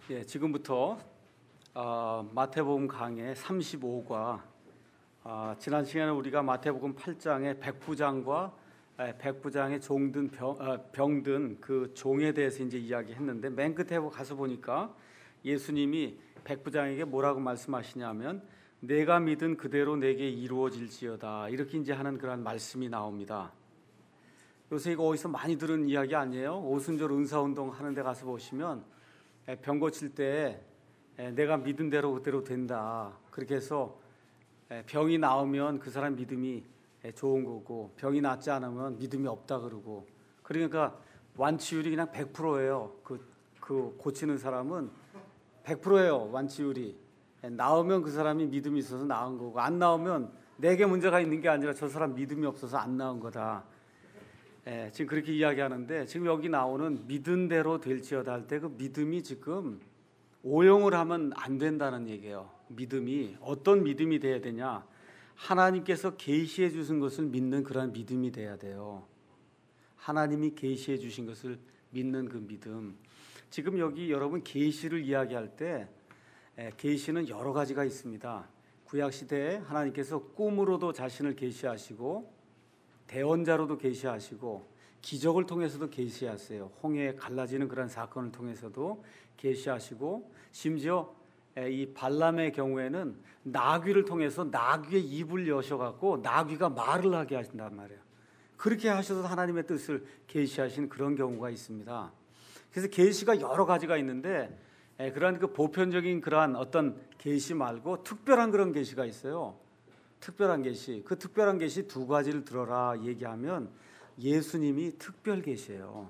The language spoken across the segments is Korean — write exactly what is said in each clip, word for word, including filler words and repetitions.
예, 지금부터 어, 마태복음 강의 삼십오 과 어, 지난 시간에 우리가 마태복음 팔 장의 백부장과 에, 백부장의 종든 병, 어, 병든 그 종에 대해서 이제 이야기했는데, 맨 끝에 가서 보니까 예수님이 백부장에게 뭐라고 말씀하시냐면 내가 믿은 그대로 내게 이루어질지어다, 이렇게 이제 하는 그런 말씀이 나옵니다. 요새 이거 어디서 많이 들은 이야기 아니에요? 오순절 은사운동 하는 데 가서 보시면 병 고칠 때 내가 믿은 대로 그대로 된다, 그렇게 해서 병이 나오면 그 사람 믿음이 좋은 거고, 병이 낫지 않으면 믿음이 없다 그러고, 그러니까 완치율이 그냥 백 퍼센트예요. 그, 그 고치는 사람은 백 퍼센트예요. 완치율이. 나오면 그 사람이 믿음이 있어서 나은 거고, 안 나오면 내게 문제가 있는 게 아니라 저 사람 믿음이 없어서 안 나은 거다. 예, 지금 그렇게 이야기하는데, 지금 여기 나오는 믿은 대로 될지어다 할 때 그 믿음이 지금 오용을 하면 안 된다는 얘기예요. 믿음이 어떤 믿음이 돼야 되냐? 하나님께서 계시해 주신 것을 믿는 그런 믿음이 돼야 돼요. 하나님이 계시해 주신 것을 믿는 그 믿음. 지금 여기 여러분 계시를 이야기할 때 계시는 여러 가지가 있습니다. 구약 시대에 하나님께서 꿈으로도 자신을 계시하시고, 대언자로도 계시하시고, 기적을 통해서도 계시하세요. 홍해 갈라지는 그런 사건을 통해서도 계시하시고, 심지어 이 발람의 경우에는 나귀를 통해서 나귀의 입을 여셔갖고 나귀가 말을 하게 하신단 말이에요. 그렇게 하셔서 하나님의 뜻을 계시하신 그런 경우가 있습니다. 그래서 계시가 여러 가지가 있는데, 그러한 그 보편적인 그러한 어떤 계시 말고 특별한 그런 계시가 있어요. 특별한 계시. 그 특별한 계시 두 가지를 들어라 얘기하면 예수님이 특별 계시예요.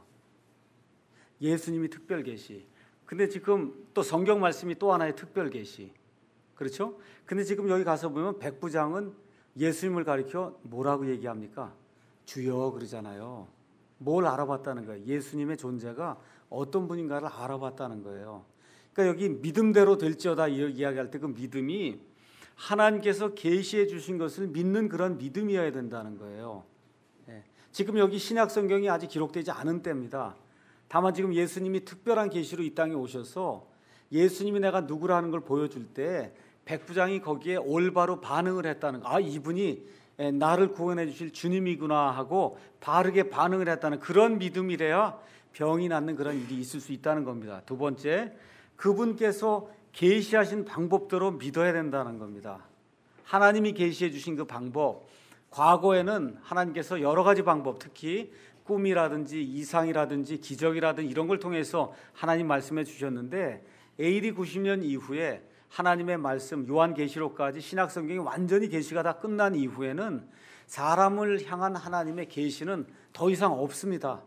예수님이 특별 계시. 근데 지금 또 성경 말씀이 또 하나의 특별 계시. 그렇죠? 근데 지금 여기 가서 보면 백부장은 예수님을 가리켜 뭐라고 얘기합니까? 주여 그러잖아요. 뭘 알아봤다는 거예요? 예수님의 존재가 어떤 분인가를 알아봤다는 거예요. 그러니까 여기 믿음대로 될지어다 이야기할 때 그 믿음이 하나님께서 계시해 주신 것을 믿는 그런 믿음이어야 된다는 거예요. 예. 지금 여기 신약 성경이 아직 기록되지 않은 때입니다. 다만 지금 예수님이 특별한 계시로 이 땅에 오셔서 예수님이 내가 누구라는 걸 보여줄 때 백부장이 거기에 올바로 반응을 했다는 거. 아, 이분이 나를 구원해 주실 주님이구나 하고 바르게 반응을 했다는 그런 믿음이래야 병이 낫는 그런 일이 있을 수 있다는 겁니다. 두 번째, 그분께서 계시하신 방법대로 믿어야 된다는 겁니다. 하나님이 계시해 주신 그 방법, 과거에는 하나님께서 여러 가지 방법, 특히 꿈이라든지 이상이라든지 기적이라든지 이런 걸 통해서 하나님 말씀해 주셨는데, 에이디 구십 년 이후에 하나님의 말씀, 요한계시록까지 신약성경이 완전히 계시가 다 끝난 이후에는 사람을 향한 하나님의 계시는 더 이상 없습니다.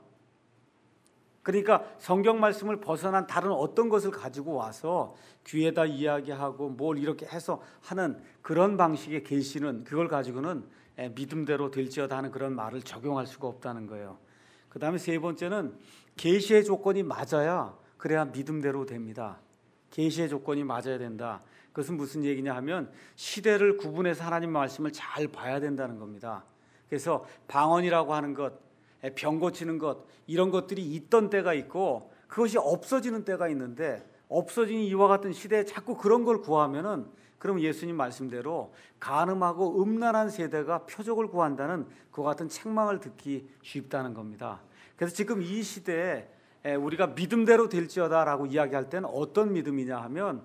그러니까 성경 말씀을 벗어난 다른 어떤 것을 가지고 와서 귀에다 이야기하고 뭘 이렇게 해서 하는 그런 방식의 계시는, 그걸 가지고는 믿음대로 될지어다 하는 그런 말을 적용할 수가 없다는 거예요. 그 다음에 세 번째는 계시의 조건이 맞아야 그래야 믿음대로 됩니다. 계시의 조건이 맞아야 된다. 그것은 무슨 얘기냐 하면 시대를 구분해서 하나님 말씀을 잘 봐야 된다는 겁니다. 그래서 방언이라고 하는 것, 병 고치는 것, 이런 것들이 있던 때가 있고 그것이 없어지는 때가 있는데, 없어진 이와 같은 시대에 자꾸 그런 걸 구하면은 그럼 예수님 말씀대로 간음하고 음란한 세대가 표적을 구한다는 그와 같은 책망을 듣기 쉽다는 겁니다. 그래서 지금 이 시대에 우리가 믿음대로 될지어다라고 이야기할 때는 어떤 믿음이냐 하면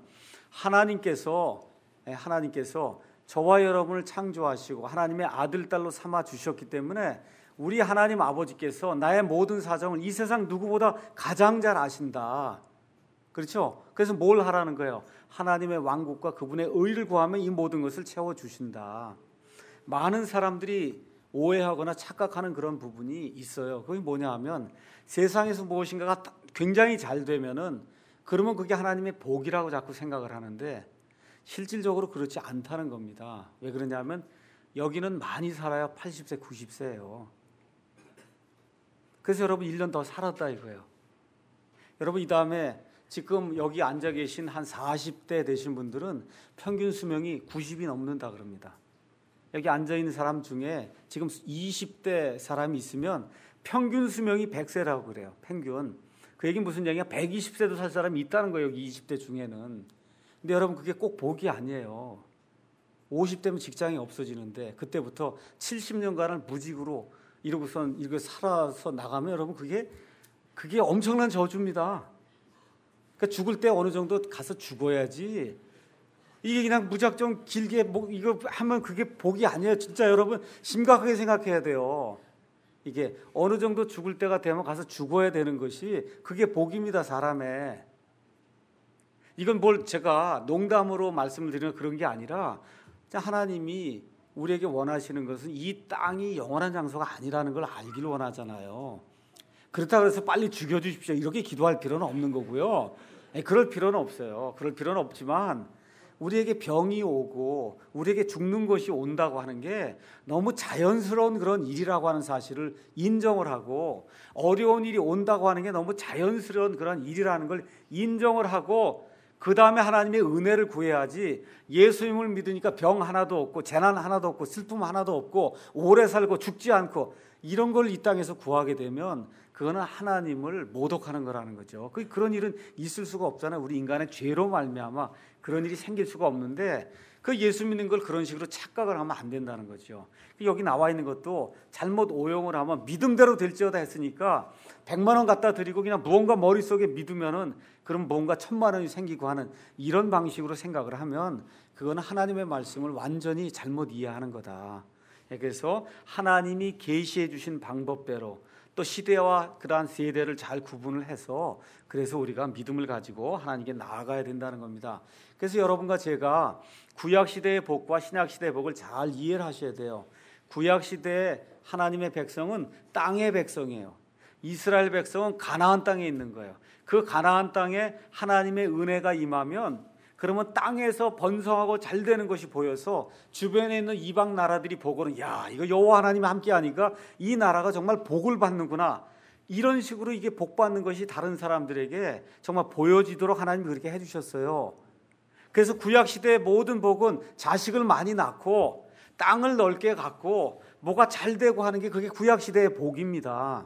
하나님께서 하나님께서 저와 여러분을 창조하시고 하나님의 아들 딸로 삼아 주셨기 때문에 우리 하나님 아버지께서 나의 모든 사정을 이 세상 누구보다 가장 잘 아신다. 그렇죠? 그래서 뭘 하라는 거예요? 하나님의 왕국과 그분의 의를 구하면 이 모든 것을 채워주신다. 많은 사람들이 오해하거나 착각하는 그런 부분이 있어요. 그게 뭐냐 하면 세상에서 무엇인가가 굉장히 잘 되면은 그러면 그게 하나님의 복이라고 자꾸 생각을 하는데 실질적으로 그렇지 않다는 겁니다. 왜 그러냐면 여기는 많이 살아야 팔십 세, 구십 세예요. 그래서 여러분 일 년 더 살았다 이거예요. 여러분 이 다음에 지금 여기 앉아 계신 한 사십 대 되신 분들은 평균 수명이 구십이 넘는다 그럽니다. 여기 앉아 있는 사람 중에 지금 이십 대 사람이 있으면 평균 수명이 백 세라고 그래요. 평균. 그 얘기는 무슨 얘기냐? 백이십 세도 살 사람이 있다는 거예요. 여기 이십 대 중에는. 근데 여러분 그게 꼭 복이 아니에요. 오십 대면 직장이 없어지는데 그때부터 칠십 년간을 무직으로 이러고선 이거 살아서 나가면 여러분 그게 그게 엄청난 저주입니다. 그러니까 죽을 때 어느 정도 가서 죽어야지. 이게 그냥 무작정 길게 뭐 이거 하면 그게 복이 아니에요. 진짜 여러분 심각하게 생각해야 돼요. 이게 어느 정도 죽을 때가 되면 가서 죽어야 되는 것이 그게 복입니다. 사람의. 이건 뭘 제가 농담으로 말씀을 드리는 그런 게 아니라 하나님이 우리에게 원하시는 것은 이 땅이 영원한 장소가 아니라는 걸 알기를 원하잖아요. 그렇다고 해서 빨리 죽여주십시오 이렇게 기도할 필요는 없는 거고요. 그럴 필요는 없어요. 그럴 필요는 없지만 우리에게 병이 오고 우리에게 죽는 것이 온다고 하는 게 너무 자연스러운 그런 일이라고 하는 사실을 인정을 하고, 어려운 일이 온다고 하는 게 너무 자연스러운 그런 일이라는 걸 인정을 하고 그 다음에 하나님의 은혜를 구해야지, 예수님을 믿으니까 병 하나도 없고 재난 하나도 없고 슬픔 하나도 없고 오래 살고 죽지 않고 이런 걸 이 땅에서 구하게 되면 그거는 하나님을 모독하는 거라는 거죠. 그런 일은 있을 수가 없잖아요. 우리 인간의 죄로 말미암아 그런 일이 생길 수가 없는데, 그 예수 믿는 걸 그런 식으로 착각을 하면 안 된다는 거죠. 여기 나와 있는 것도 잘못 오용을 하면 믿음대로 될지어다 했으니까 백만 원 갖다 드리고 그냥 무언가 머릿속에 믿으면은 그럼 뭔가 천만 원이 생기고 하는 이런 방식으로 생각을 하면 그거는 하나님의 말씀을 완전히 잘못 이해하는 거다. 그래서 하나님이 계시해 주신 방법대로 또 시대와 그러한 세대를 잘 구분을 해서 그래서 우리가 믿음을 가지고 하나님께 나아가야 된다는 겁니다. 그래서 여러분과 제가 구약시대의 복과 신약시대의 복을 잘 이해를 하셔야 돼요. 구약시대의 하나님의 백성은 땅의 백성이에요. 이스라엘 백성은 가나안 땅에 있는 거예요. 그 가나안 땅에 하나님의 은혜가 임하면 그러면 땅에서 번성하고 잘 되는 것이 보여서 주변에 있는 이방 나라들이 보고는 야, 이거 여호와 하나님이 함께하니까 이 나라가 정말 복을 받는구나. 이런 식으로 이게 복 받는 것이 다른 사람들에게 정말 보여지도록 하나님이 그렇게 해주셨어요. 그래서 구약시대의 모든 복은 자식을 많이 낳고 땅을 넓게 갖고 뭐가 잘 되고 하는 게 그게 구약시대의 복입니다.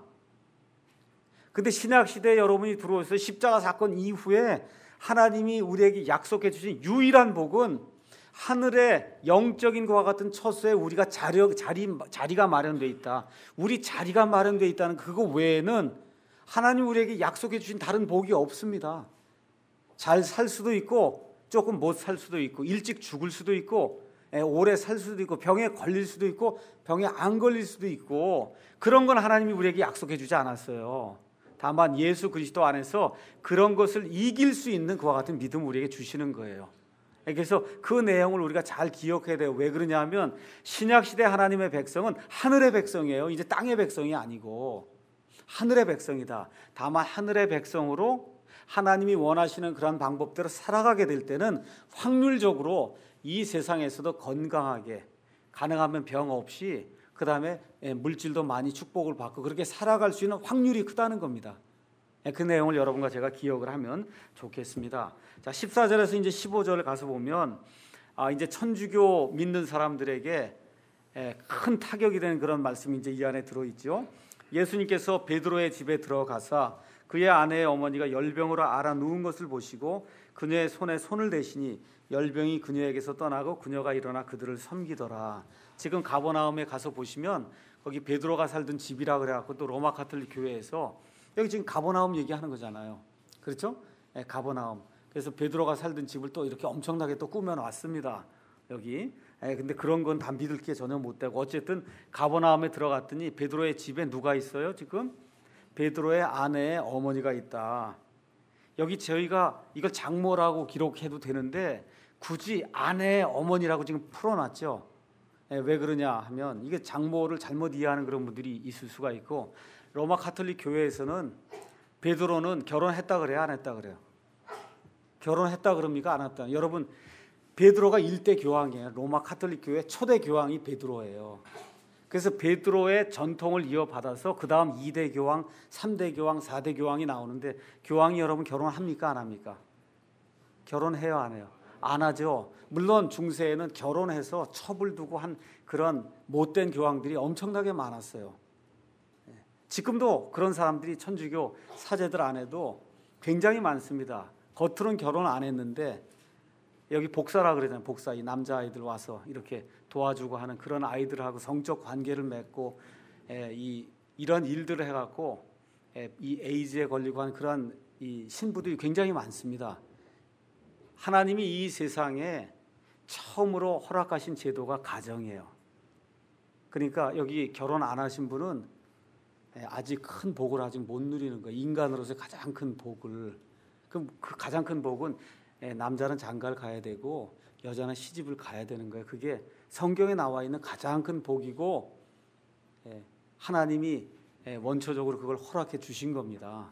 근데 신약시대에 여러분이 들어오셔서 십자가 사건 이후에 하나님이 우리에게 약속해 주신 유일한 복은 하늘의 영적인 것과 같은 처소에 우리가 자리, 자리, 자리가 마련되어 있다. 우리 자리가 마련되어 있다는 그거 외에는 하나님 우리에게 약속해 주신 다른 복이 없습니다. 잘 살 수도 있고 조금 못 살 수도 있고 일찍 죽을 수도 있고 오래 살 수도 있고 병에 걸릴 수도 있고 병에 안 걸릴 수도 있고 그런 건 하나님이 우리에게 약속해 주지 않았어요. 다만 예수 그리스도 안에서 그런 것을 이길 수 있는 그와 같은 믿음을 우리에게 주시는 거예요. 그래서 그 내용을 우리가 잘 기억해야 돼요. 왜 그러냐 하면 신약시대 하나님의 백성은 하늘의 백성이에요. 이제 땅의 백성이 아니고 하늘의 백성이다. 다만 하늘의 백성으로 하나님이 원하시는 그런 방법대로 살아가게 될 때는 확률적으로 이 세상에서도 건강하게, 가능하면 병 없이, 그 다음에 물질도 많이 축복을 받고 그렇게 살아갈 수 있는 확률이 크다는 겁니다. 그 내용을 여러분과 제가 기억을 하면 좋겠습니다. 자, 십사 절에서 이제 십오 절을 가서 보면 아, 이제 천주교 믿는 사람들에게 큰 타격이 되는 그런 말씀이 이제 이 안에 들어있죠. 예수님께서 베드로의 집에 들어가사 그의 아내의 어머니가 열병으로 앓아 누운 것을 보시고 그녀의 손에 손을 대시니 열병이 그녀에게서 떠나고 그녀가 일어나 그들을 섬기더라. 지금 가버나움에 가서 보시면 거기 베드로가 살던 집이라 그래갖고 또 로마 가톨릭 교회에서 여기 지금 가버나움 얘기하는 거잖아요. 그렇죠? 네, 가버나움. 그래서 베드로가 살던 집을 또 이렇게 엄청나게 또 꾸며놨습니다. 여기. 네, 근데 그런 건 다 믿을 게 전혀 못 되고 어쨌든 가버나움에 들어갔더니 베드로의 집에 누가 있어요? 지금 베드로의 아내의 어머니가 있다. 여기 저희가 이걸 장모라고 기록해도 되는데 굳이 아내의 어머니라고 지금 풀어놨죠. 왜 그러냐 하면 이게 장모를 잘못 이해하는 그런 분들이 있을 수가 있고, 로마 가톨릭 교회에서는 베드로는 결혼했다 그래요, 안 했다 그래요? 결혼했다 그럽니까, 안 했다? 여러분, 베드로가 일대 교황이에요. 로마 가톨릭 교회 초대 교황이 베드로예요. 그래서 베드로의 전통을 이어받아서 그 다음 이대 교황, 삼대 교황, 사대 교황이 나오는데 교황이 여러분 결혼합니까, 안 합니까? 결혼해요, 안 해요? 안 하죠. 물론 중세에는 결혼해서 첩을 두고 한 그런 못된 교황들이 엄청나게 많았어요. 지금도 그런 사람들이 천주교 사제들 안에도 굉장히 많습니다. 겉으로는 결혼 안 했는데 여기 복사라 그러잖아요. 복사, 이 남자아이들 와서 이렇게 도와주고 하는 그런 아이들하고 성적 관계를 맺고 에, 이, 이런 일들을 해갖고 에, 이 에이즈에 걸리고 하는 그런 이 신부들이 굉장히 많습니다. 하나님이 이 세상에 처음으로 허락하신 제도가 가정이에요. 그러니까 여기 결혼 안 하신 분은 아직 큰 복을 아직 못 누리는 거예요. 인간으로서 가장 큰 복을. 그럼 그 가장 큰 복은 남자는 장가를 가야 되고 여자는 시집을 가야 되는 거예요. 그게 성경에 나와 있는 가장 큰 복이고 하나님이 원초적으로 그걸 허락해 주신 겁니다.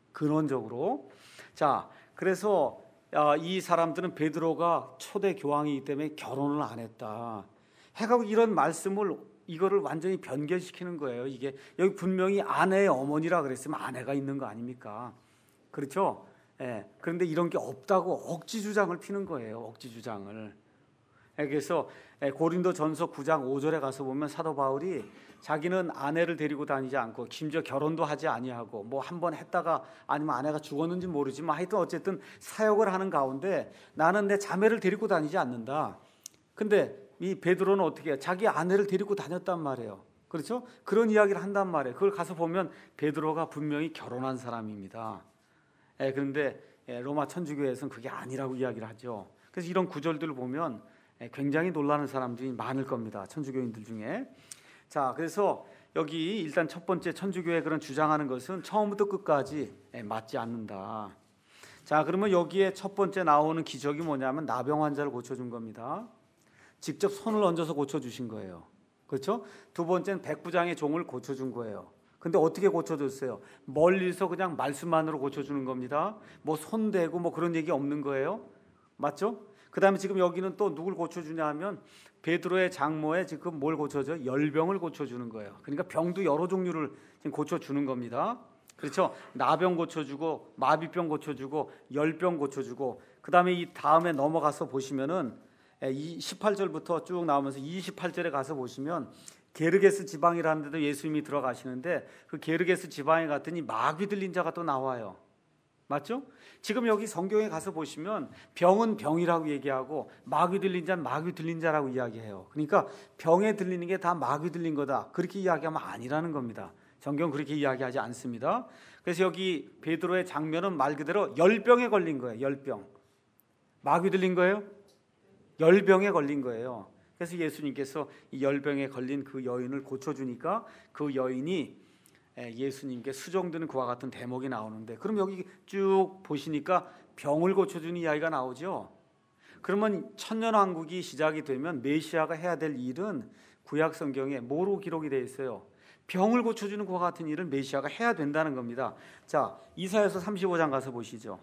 근원적으로. 자, 그래서 이 사람들은 베드로가 초대 교황이기 때문에 결혼을 안 했다 해가지고 이런 말씀을 이거를 완전히 변경시키는 거예요. 이게 여기 분명히 아내의 어머니라 그랬으면 아내가 있는 거 아닙니까? 그렇죠? 예. 그런데 이런 게 없다고 억지 주장을 피는 거예요. 억지 주장을. 예, 그래서 고린도전서 구 장 오 절에 가서 보면 사도 바울이 자기는 아내를 데리고 다니지 않고 심지어 결혼도 하지 아니하고 뭐 한 번 했다가 아니면 아내가 죽었는지 모르지만 하여튼 어쨌든 사역을 하는 가운데 나는 내 자매를 데리고 다니지 않는다. 근데 이 베드로는 어떻게 해요? 자기 아내를 데리고 다녔단 말이에요. 그렇죠? 그런 이야기를 한단 말이에요. 그걸 가서 보면 베드로가 분명히 결혼한 사람입니다. 예, 그런데 로마 천주교에서는 그게 아니라고 이야기를 하죠. 그래서 이런 구절들을 보면 굉장히 놀라는 사람들이 많을 겁니다. 천주교인들 중에. 자, 그래서 여기 일단 첫 번째 천주교의 그런 주장하는 것은 처음부터 끝까지 맞지 않는다. 자, 그러면 여기에 첫 번째 나오는 기적이 뭐냐면 나병 환자를 고쳐준 겁니다. 직접 손을 얹어서 고쳐주신 거예요. 그렇죠? 두 번째는 백부장의 종을 고쳐준 거예요. 근데 어떻게 고쳐줬어요? 멀리서 그냥 말씀만으로 고쳐주는 겁니다. 뭐 손대고 뭐 그런 얘기 없는 거예요. 맞죠? 그 다음에 지금 여기는 또 누굴 고쳐주냐 하면 베드로의 장모에 지금 뭘 고쳐줘? 열병을 고쳐주는 거예요. 그러니까 병도 여러 종류를 지금 고쳐주는 겁니다. 그렇죠? 나병 고쳐주고 마비병 고쳐주고 열병 고쳐주고 그 다음에 이 다음에 넘어가서 보시면은 십팔 절부터 쭉 나오면서 이십팔 절에 가서 보시면 게르게스 지방이라는 데도 예수님이 들어가시는데 그 게르게스 지방에 갔더니 마귀 들린 자가 또 나와요. 맞죠? 지금 여기 성경에 가서 보시면 병은 병이라고 얘기하고 마귀 들린 자는 마귀 들린 자라고 이야기해요. 그러니까 병에 들리는 게 다 마귀 들린 거다. 그렇게 이야기하면 아니라는 겁니다. 성경은 그렇게 이야기하지 않습니다. 그래서 여기 베드로의 장면은 말 그대로 열병에 걸린 거예요. 열병. 마귀 들린 거예요? 열병에 걸린 거예요. 그래서 예수님께서 이 열병에 걸린 그 여인을 고쳐주니까 그 여인이 예수님께 수종드는 그와 같은 대목이 나오는데 그럼 여기 쭉 보시니까 병을 고쳐주는 이야기가 나오죠. 그러면 천년왕국이 시작이 되면 메시아가 해야 될 일은 구약 성경에 뭐로 기록이 되어 있어요? 병을 고쳐주는 그와 같은 일을 메시아가 해야 된다는 겁니다. 자, 이사야서 삼십오 장 가서 보시죠.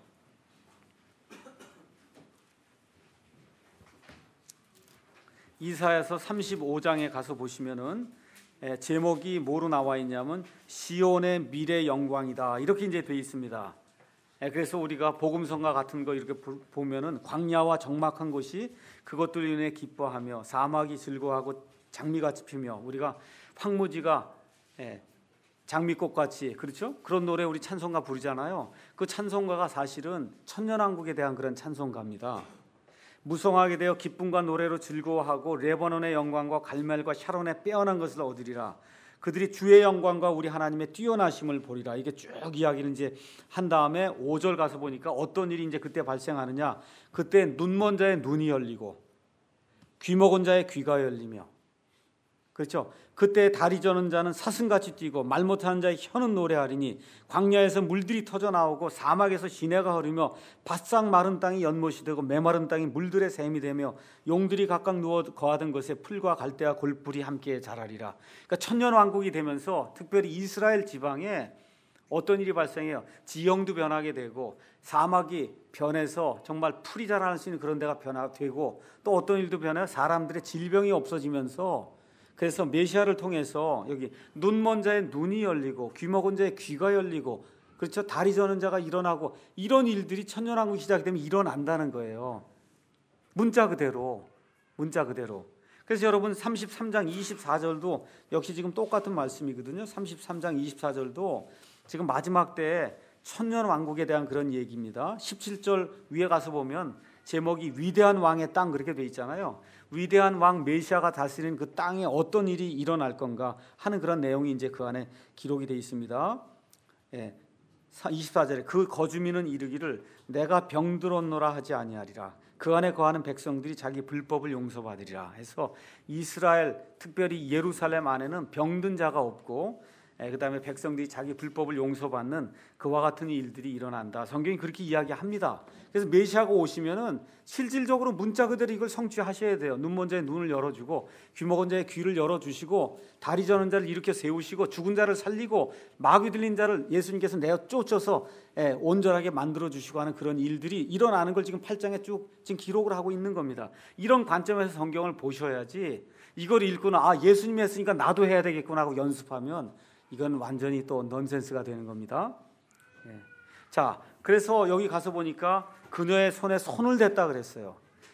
이사야서 삼십오 장에 가서 보시면은 제목이 뭐로 나와 있냐면 시온의 미래 영광이다 이렇게 이제 되어 있습니다. 그래서 우리가 복음성가 같은 거 이렇게 보면은 광야와 적막한 곳이 그것들로 인해 기뻐하며 사막이 즐거워하고 장미같이 피며 우리가 황무지가 장미꽃같이 그렇죠? 그런 노래 우리 찬송가 부르잖아요. 그 찬송가가 사실은 천년왕국에 대한 그런 찬송가입니다. 무성하게 되어 기쁨과 노래로 즐거워하고 레바논의 영광과 갈멜과 샤론의 빼어난 것을 얻으리라. 그들이 주의 영광과 우리 하나님의 뛰어나심을 보리라. 이게 쭉 이야기를 이제 한 다음에 오 절 가서 보니까 어떤 일이 이제 그때 발생하느냐? 그때 눈먼 자의 눈이 열리고 귀 먹은 자의 귀가 열리며 그렇죠? 그때 다리 저는 자는 사슴같이 뛰고 말 못하는 자의 혀는 노래하리니 광야에서 물들이 터져 나오고 사막에서 시내가 흐르며 바싹 마른 땅이 연못이 되고 메마른 땅이 물들의 샘이 되며 용들이 각각 누워 거하던 것에 풀과 갈대와 골풀이 함께 자라리라. 그러니까 천년왕국이 되면서 특별히 이스라엘 지방에 어떤 일이 발생해요? 지형도 변하게 되고 사막이 변해서 정말 풀이 자랄 수 있는 그런 데가 변화되고 또 어떤 일도 변해요? 사람들의 질병이 없어지면서 그래서 메시아를 통해서 여기 눈먼 자의 눈이 열리고 귀 먹은 자의 귀가 열리고 그렇죠? 다리 저는 자가 일어나고 이런 일들이 천년왕국이 시작되면 일어난다는 거예요. 문자 그대로 문자 그대로. 그래서 여러분 삼십삼 장 이십사 절도 역시 지금 똑같은 말씀이거든요. 삼십삼 장 이십사 절도 지금 마지막 때에 천년 왕국에 대한 그런 얘기입니다. 십칠 절 위에 가서 보면 제목이 위대한 왕의 땅 그렇게 돼 있잖아요. 위대한 왕 메시아가 다스리는 그 땅에 어떤 일이 일어날 건가 하는 그런 내용이 이제 그 안에 기록이 돼 있습니다. 예, 이십사 절에 그 거주민은 이르기를 내가 병들었노라 하지 아니하리라. 그 안에 거하는 백성들이 자기 불법을 용서받으리라 해서 이스라엘 특별히 예루살렘 안에는 병든 자가 없고 그 다음에 백성들이 자기 불법을 용서받는 그와 같은 일들이 일어난다. 성경이 그렇게 이야기합니다. 그래서 메시아가 오시면은 실질적으로 문자 그대로 이걸 성취하셔야 돼요. 눈 먼 자의 눈을 열어주고 귀 먹은 자의 귀를 열어주시고 다리 저는 자를 일으켜 세우시고 죽은 자를 살리고 마귀 들린 자를 예수님께서 내어 쫓아서 온전하게 만들어주시고 하는 그런 일들이 일어나는 걸 지금 팔 장에 쭉 지금 기록을 하고 있는 겁니다. 이런 관점에서 성경을 보셔야지 이걸 읽고는 아 예수님이 했으니까 나도 해야 되겠구나 하고 연습하면 이건 완전히 또 넌센스가 되는 겁니다. 예. 자, 그래서 여기 가서 보니까 그녀의 손에 손을 댔다 그랬어요.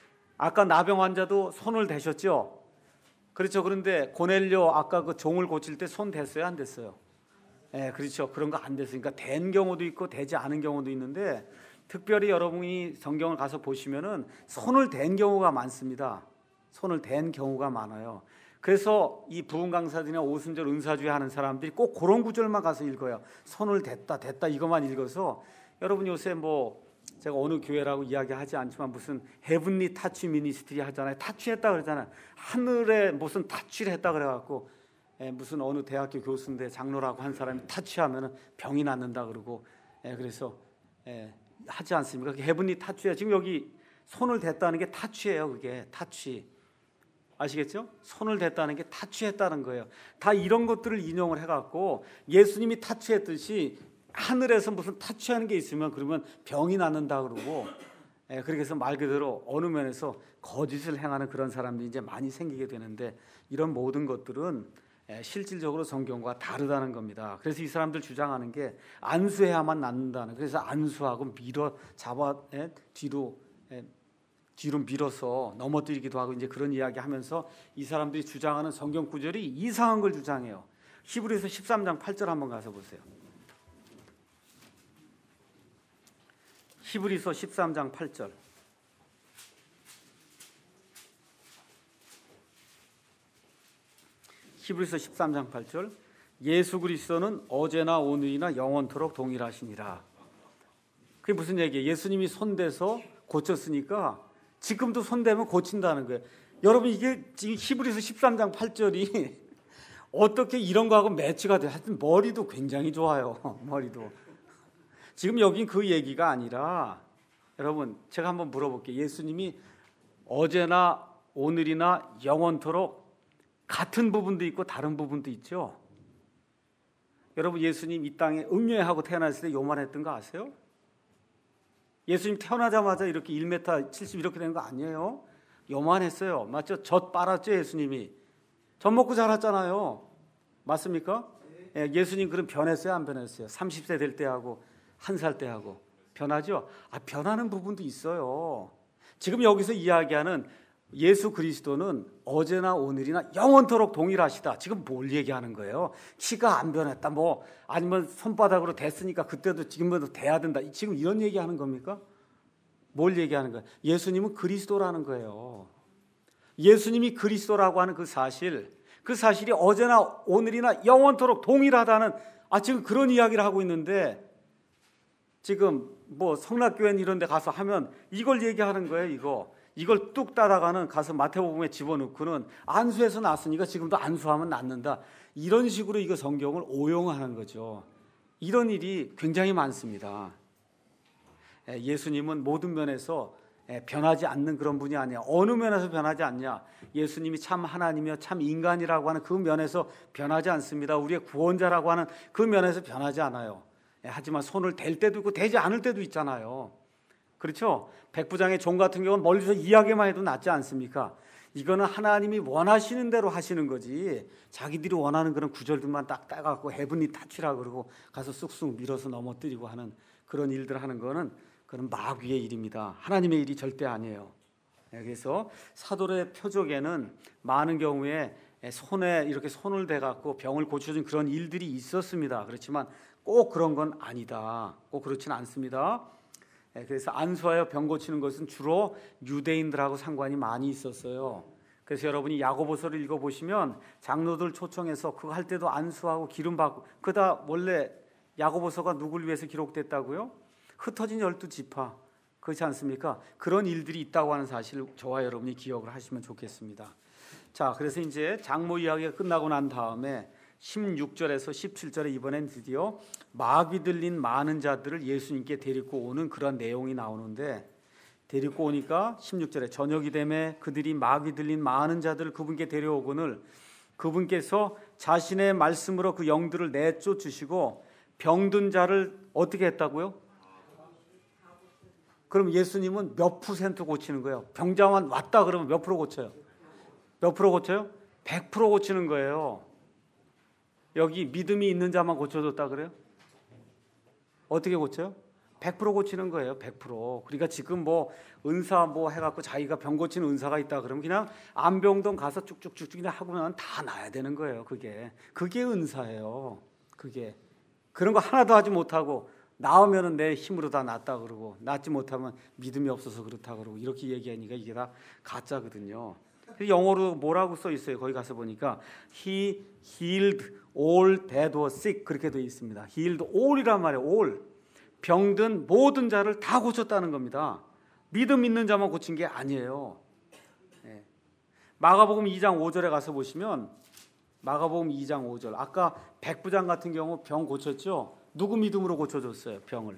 아까 나병 환자도 손을 대셨죠? 그렇죠. 그런데 고넬료 아까 그 종을 고칠 때 손 댔어요? 안 댔어요? 예, 그렇죠. 그런 거 안 됐으니까 댄 경우도 있고 되지 않은 경우도 있는데 특별히 여러분이 성경을 가서 보시면은 손을 댄 경우가 많습니다. 손을 댄 경우가 많아요. 그래서 이 부흥 강사들이나 오순절 은사주의 하는 사람들이 꼭 그런 구절만 가서 읽어요. 손을 댔다 댔다 이것만 읽어서 여러분 요새 뭐 제가 어느 교회라고 이야기하지 않지만 무슨 헤븐리 타치 미니스트리 하잖아요. 타치했다 그러잖아요. 하늘에 무슨 타치를 했다 그래갖고 에, 무슨 어느 대학교 교수인데 장로라고 한 사람이 타치하면은 병이 낫는다 그러고 에, 그래서 에, 하지 않습니까? 헤븐리 타치예요. 지금 여기 손을 댔다는 게 타치예요. 그게 타치. 아시겠죠? 손을 댔다는 게 타치했다는 거예요. 다 이런 것들을 인용을 해갖고 예수님이 타치했듯이 하늘에서 무슨 타치하는 게 있으면 그러면 병이 낫는다 그러고 예, 그렇게 해서 말 그대로 어느 면에서 거짓을 행하는 그런 사람들이 이제 많이 생기게 되는데 이런 모든 것들은 예, 실질적으로 성경과 다르다는 겁니다. 그래서 이 사람들 주장하는 게 안수해야만 낫는다는 그래서 안수하고 밀어 잡아 예, 뒤로 예, 뒤로 밀어서 넘어뜨리기도 하고 이제 그런 이야기 하면서 이 사람들이 주장하는 성경 구절이 이상한 걸 주장해요. 히브리서 십삼 장 팔 절 한번 가서 보세요. 히브리서 십삼 장 팔 절. 히브리서 십삼 장 팔 절. 예수 그리스도는 어제나 오늘이나 영원토록 동일하시니라. 그게 무슨 얘기예요? 예수님이 손대서 고쳤으니까 지금도 손대면 고친다는 거예요. 여러분 이게 지금 히브리서 십삼 장 팔 절이 어떻게 이런 거하고 매치가 돼? 하여튼 머리도 굉장히 좋아요. 머리도. 지금 여긴 그 얘기가 아니라 여러분 제가 한번 물어볼게요. 예수님이 어제나 오늘이나 영원토록 같은 부분도 있고 다른 부분도 있죠. 여러분 예수님 이 땅에 음녀하고 태어났을 때 요만했던 거 아세요? 예수님 태어나자마자 이렇게 일 미터 칠십 이렇게 된 거 아니에요? 요만했어요. 맞죠? 젖 빨았죠 예수님이. 젖 먹고 자랐잖아요. 맞습니까? 예, 예수님 그럼 변했어요 안 변했어요? 삼십 세 될 때 하고 한 살 때 하고 변하죠? 아 변하는 부분도 있어요. 지금 여기서 이야기하는 예수 그리스도는 어제나 오늘이나 영원토록 동일하시다. 지금 뭘 얘기하는 거예요? 키가 안 변했다. 뭐 아니면 손바닥으로 댔으니까 그때도 지금도 돼야 된다. 지금 이런 얘기하는 겁니까? 뭘 얘기하는 거예요? 예수님은 그리스도라는 거예요. 예수님이 그리스도라고 하는 그 사실, 그 사실이 어제나 오늘이나 영원토록 동일하다는 아 지금 그런 이야기를 하고 있는데 지금 뭐 성락교회 이런 데 가서 하면 이걸 얘기하는 거예요. 이거. 이걸 뚝 따라가는 가서 마태복음에 집어넣고는 안수해서 났으니까 지금도 안수하면 낫는다. 이런 식으로 이거 성경을 오용하는 거죠. 이런 일이 굉장히 많습니다. 예수님은 모든 면에서 변하지 않는 그런 분이 아니야. 어느 면에서 변하지 않냐? 예수님이 참 하나님이며 참 인간이라고 하는 그 면에서 변하지 않습니다. 우리의 구원자라고 하는 그 면에서 변하지 않아요. 하지만 손을 댈 때도 있고 대지 않을 때도 있잖아요. 그렇죠? 백부장의 종 같은 경우는 멀리서 이야기만 해도 낫지 않습니까? 이거는 하나님이 원하시는 대로 하시는 거지 자기들이 원하는 그런 구절들만 딱 따갖고 헤븐리 타치라 그러고 가서 쑥쑥 밀어서 넘어뜨리고 하는 그런 일들 하는 거는 그건 마귀의 일입니다. 하나님의 일이 절대 아니에요. 그래서 사도의 표적에는 많은 경우에 손에 이렇게 손을 대갖고 병을 고쳐준 그런 일들이 있었습니다. 그렇지만 꼭 그런 건 아니다. 꼭 그렇지는 않습니다. 그래서 안수하여 병 고치는 것은 주로 유대인들하고 상관이 많이 있었어요. 그래서 여러분이 야고보서를 읽어보시면 장로들 초청해서 그거 할 때도 안수하고 기름 받고, 그다 원래 야고보서가 누굴 위해서 기록됐다고요? 흩어진 열두 지파, 그렇지 않습니까? 그런 일들이 있다고 하는 사실을 저와 여러분이 기억을 하시면 좋겠습니다. 자, 그래서 이제 장모 이야기가 끝나고 난 다음에 십육 절에서 십칠 절에 이번엔 드디어 마귀 들린 많은 자들을 예수님께 데리고 오는 그런 내용이 나오는데, 데리고 오니까 십육 절에 저녁이 되매 그들이 마귀 들린 많은 자들을 그분께 데려오거늘 그분께서 자신의 말씀으로 그 영들을 내쫓으시고 병든 자를 어떻게 했다고요? 그럼 예수님은 몇 퍼센트 고치는 거예요? 병자만 왔다 그러면 몇 프로 고쳐요? 몇 프로 고쳐요? 백 퍼센트 고치는 거예요. 여기 믿음이 있는 자만 고쳐줬다 그래요? 어떻게 고쳐요? 백 퍼센트 고치는 거예요. 백 퍼센트. 그러니까 지금 뭐 은사 뭐 해갖고 자기가 병 고치는 은사가 있다 그러면 그냥 안병동 가서 쭉쭉쭉쭉 그냥 하고는 다 나야 되는 거예요. 그게 그게 은사예요. 그게 그런 거 하나도 하지 못하고 나오면은 내 힘으로 다 낫다 그러고, 낫지 못하면 믿음이 없어서 그렇다 그러고, 이렇게 얘기하니까 이게 다 가짜거든요. 영어로 뭐라고 써 있어요? 거기 가서 보니까 He healed all that was sick, 그렇게 되어 있습니다. Healed all이란 말이에요. all. 병든 모든 자를 다 고쳤다는 겁니다. 믿음 있는 자만 고친 게 아니에요. 네. 마가복음 이 장 오 절에 가서 보시면, 마가복음 이 장 오 절, 아까 백부장 같은 경우 병 고쳤죠? 누구 믿음으로 고쳐줬어요? 병을.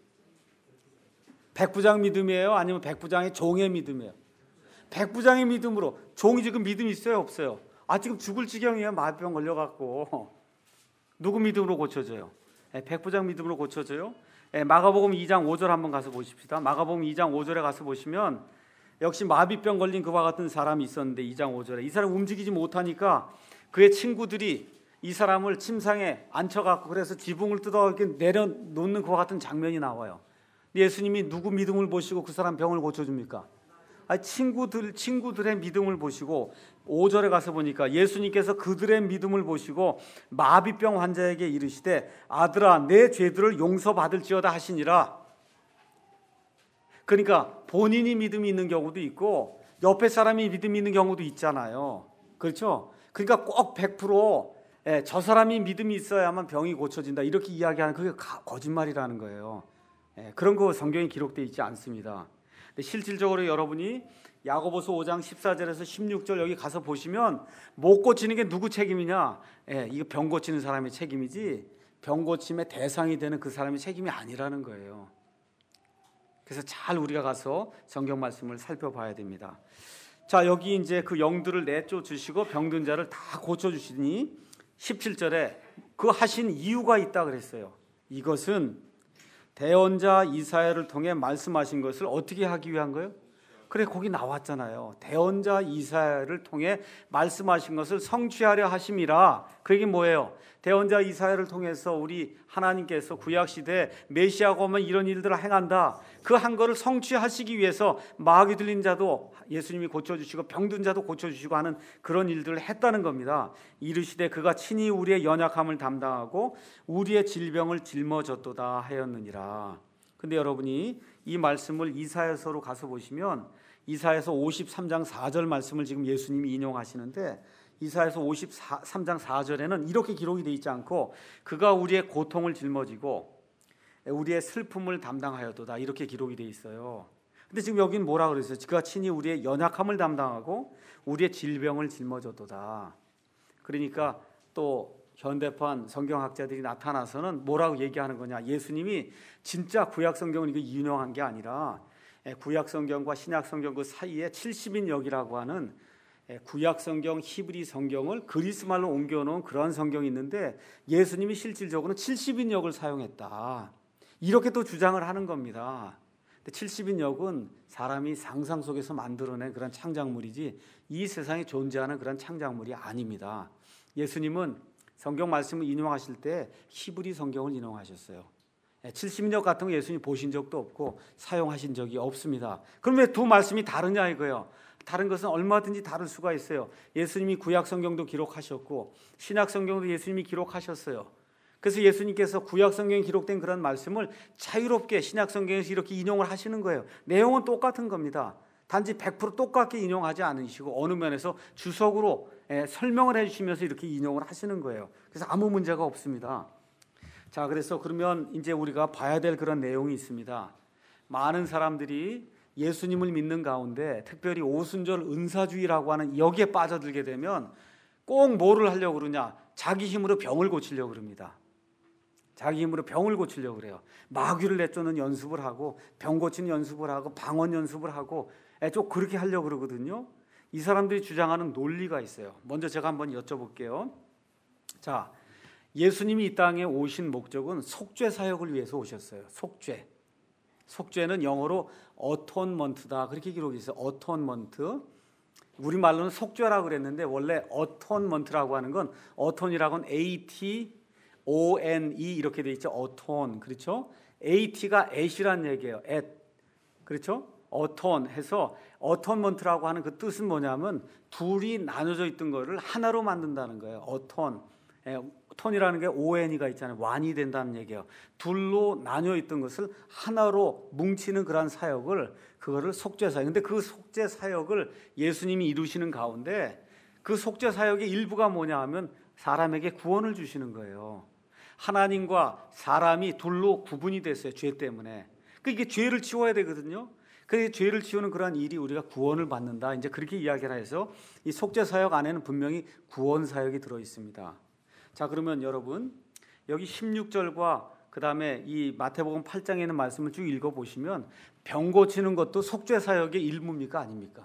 백부장 믿음이에요? 아니면 백부장의 종의 믿음이에요? 백부장의 믿음으로. 종이 지금 믿음 있어요? 없어요? 아, 지금 죽을 지경이에요. 마병 걸려갖고. 누구 믿음으로 고쳐져요? 네, 백부장 믿음으로 고쳐져요. 네, 마가복음 이 장 오 절 한번 가서 보십시다. 마가복음 이 장 오 절에 가서 보시면 역시 마비병 걸린 그와 같은 사람이 있었는데, 이 장 오 절에 이 사람 움직이지 못하니까 그의 친구들이 이 사람을 침상에 앉혀갖고 그래서 지붕을 뜯어 이렇게 내려놓는 그와 같은 장면이 나와요. 예수님이 누구 믿음을 보시고 그 사람 병을 고쳐줍니까? 아니, 친구들, 친구들의 믿음을 보시고, 오 절에 가서 보니까 예수님께서 그들의 믿음을 보시고 마비병 환자에게 이르시되 아들아 내 죄들을 용서받을지어다 하시니라. 그러니까 본인이 믿음이 있는 경우도 있고 옆에 사람이 믿음이 있는 경우도 있잖아요. 그렇죠? 그러니까 꼭 백 퍼센트 예, 저 사람이 믿음이 있어야만 병이 고쳐진다 이렇게 이야기하는 그게 거짓말이라는 거예요. 예, 그런 거 성경에 기록되어 있지 않습니다. 근데 실질적으로 여러분이 야고보서 오 장 십사 절에서 십육 절 여기 가서 보시면 못 고치는 게 누구 책임이냐? 예, 이거 병 고치는 사람의 책임이지 병 고침의 대상이 되는 그 사람의 책임이 아니라는 거예요. 그래서 잘 우리가 가서 성경 말씀을 살펴봐야 됩니다. 자, 여기 이제 그 영들을 내쫓으시고 병든 자를 다 고쳐주시니 십칠 절에 그 하신 이유가 있다 그랬어요. 이것은 대언자 이사야를 통해 말씀하신 것을 어떻게 하기 위한 거예요? 그래, 거기 나왔잖아요. 대언자 이사야를 통해 말씀하신 것을 성취하려 하심이라. 그게 뭐예요? 대언자 이사야를 통해서 우리 하나님께서 구약시대에 메시아가 오면 이런 일들을 행한다. 그 한 거를 성취하시기 위해서 마귀 들린 자도 예수님이 고쳐주시고 병든 자도 고쳐주시고 하는 그런 일들을 했다는 겁니다. 이르시되 그가 친히 우리의 연약함을 담당하고 우리의 질병을 짊어졌도다 하였느니라. 근데 여러분이 이 말씀을 이사야서로 가서 보시면 이사야서 오십삼 장 사 절 말씀을 지금 예수님이 인용하시는데, 이사야서 오십삼 장 사 절에는 이렇게 기록이 되어 있지 않고 그가 우리의 고통을 짊어지고 우리의 슬픔을 담당하였도다 이렇게 기록이 되어 있어요. 근데 지금 여기는 뭐라 그랬어요? 그가 친히 우리의 연약함을 담당하고 우리의 질병을 짊어졌도다. 그러니까 또 현대판 성경학자들이 나타나서는 뭐라고 얘기하는 거냐? 예수님이 진짜 구약 성경을 이거 인용한 게 아니라 구약 성경과 신약 성경 그 사이에 칠십 인역이라고 하는 구약 성경 히브리 성경을 그리스 말로 옮겨놓은 그런 성경이 있는데 예수님이 실질적으로는 칠십 인역을 사용했다. 이렇게 또 주장을 하는 겁니다. 칠십 인역은 사람이 상상 속에서 만들어낸 그런 창작물이지 이 세상에 존재하는 그런 창작물이 아닙니다. 예수님은 성경 말씀을 인용하실 때 히브리 성경을 인용하셨어요. 칠십 년 같은 거 예수님 보신 적도 없고 사용하신 적이 없습니다. 그럼 왜 두 말씀이 다르냐 이거예요. 다른 것은 얼마든지 다를 수가 있어요. 예수님이 구약 성경도 기록하셨고 신약 성경도 예수님이 기록하셨어요. 그래서 예수님께서 구약 성경에 기록된 그런 말씀을 자유롭게 신약 성경에서 이렇게 인용을 하시는 거예요. 내용은 똑같은 겁니다. 단지 백 퍼센트 똑같게 인용하지 않으시고 어느 면에서 주석으로 설명을 해주시면서 이렇게 인용을 하시는 거예요. 그래서 아무 문제가 없습니다. 자, 그래서 그러면 이제 우리가 봐야 될 그런 내용이 있습니다. 많은 사람들이 예수님을 믿는 가운데 특별히 오순절 은사주의라고 하는 여기에 빠져들게 되면 꼭 뭐를 하려고 그러냐? 자기 힘으로 병을 고치려고 그럽니다. 자기 힘으로 병을 고치려고 그래요. 마귀를 내쫓는 연습을 하고 병 고치는 연습을 하고 방언 연습을 하고 좀 그렇게 하려고 그러거든요. 이 사람들이 주장하는 논리가 있어요. 먼저 제가 한번 여쭤볼게요. 자, 예수님이 이 땅에 오신 목적은 속죄 사역을 위해서 오셨어요. 속죄. 속죄는 영어로 어톤먼트다. 그렇게 기록이 있어요. 어톤먼트. 우리말로는 속죄라고 그랬는데 원래 어톤먼트라고 하는 건 어톤이라고 하면 A T O N E 이렇게 돼 있죠. 어톤. 그렇죠? A T가 at이란 얘기예요. at. 그렇죠? 어톤 해서 어톤먼트라고 하는 그 뜻은 뭐냐면 둘이 나눠져 있던 거를 하나로 만든다는 거예요. 어톤. 톤이라는 게 오엔이가 있잖아요. 완이 된다는 얘기예요. 둘로 나뉘어 있던 것을 하나로 뭉치는 그런 사역을 그거를 속죄 사역. 근데 그 속죄 사역을 예수님이 이루시는 가운데 그 속죄 사역의 일부가 뭐냐 하면 사람에게 구원을 주시는 거예요. 하나님과 사람이 둘로 구분이 됐어요. 죄 때문에. 그러니까 이게 죄를 치워야 되거든요. 그래서 죄를 치우는 그러한 일이 우리가 구원을 받는다. 이제 그렇게 이야기를 해서 이 속죄 사역 안에는 분명히 구원 사역이 들어 있습니다. 자, 그러면 여러분 여기 십육 절과 그 다음에 이 마태복음 팔 장에 있는 말씀을 쭉 읽어보시면 병 고치는 것도 속죄 사역의 일부입니까? 아닙니까?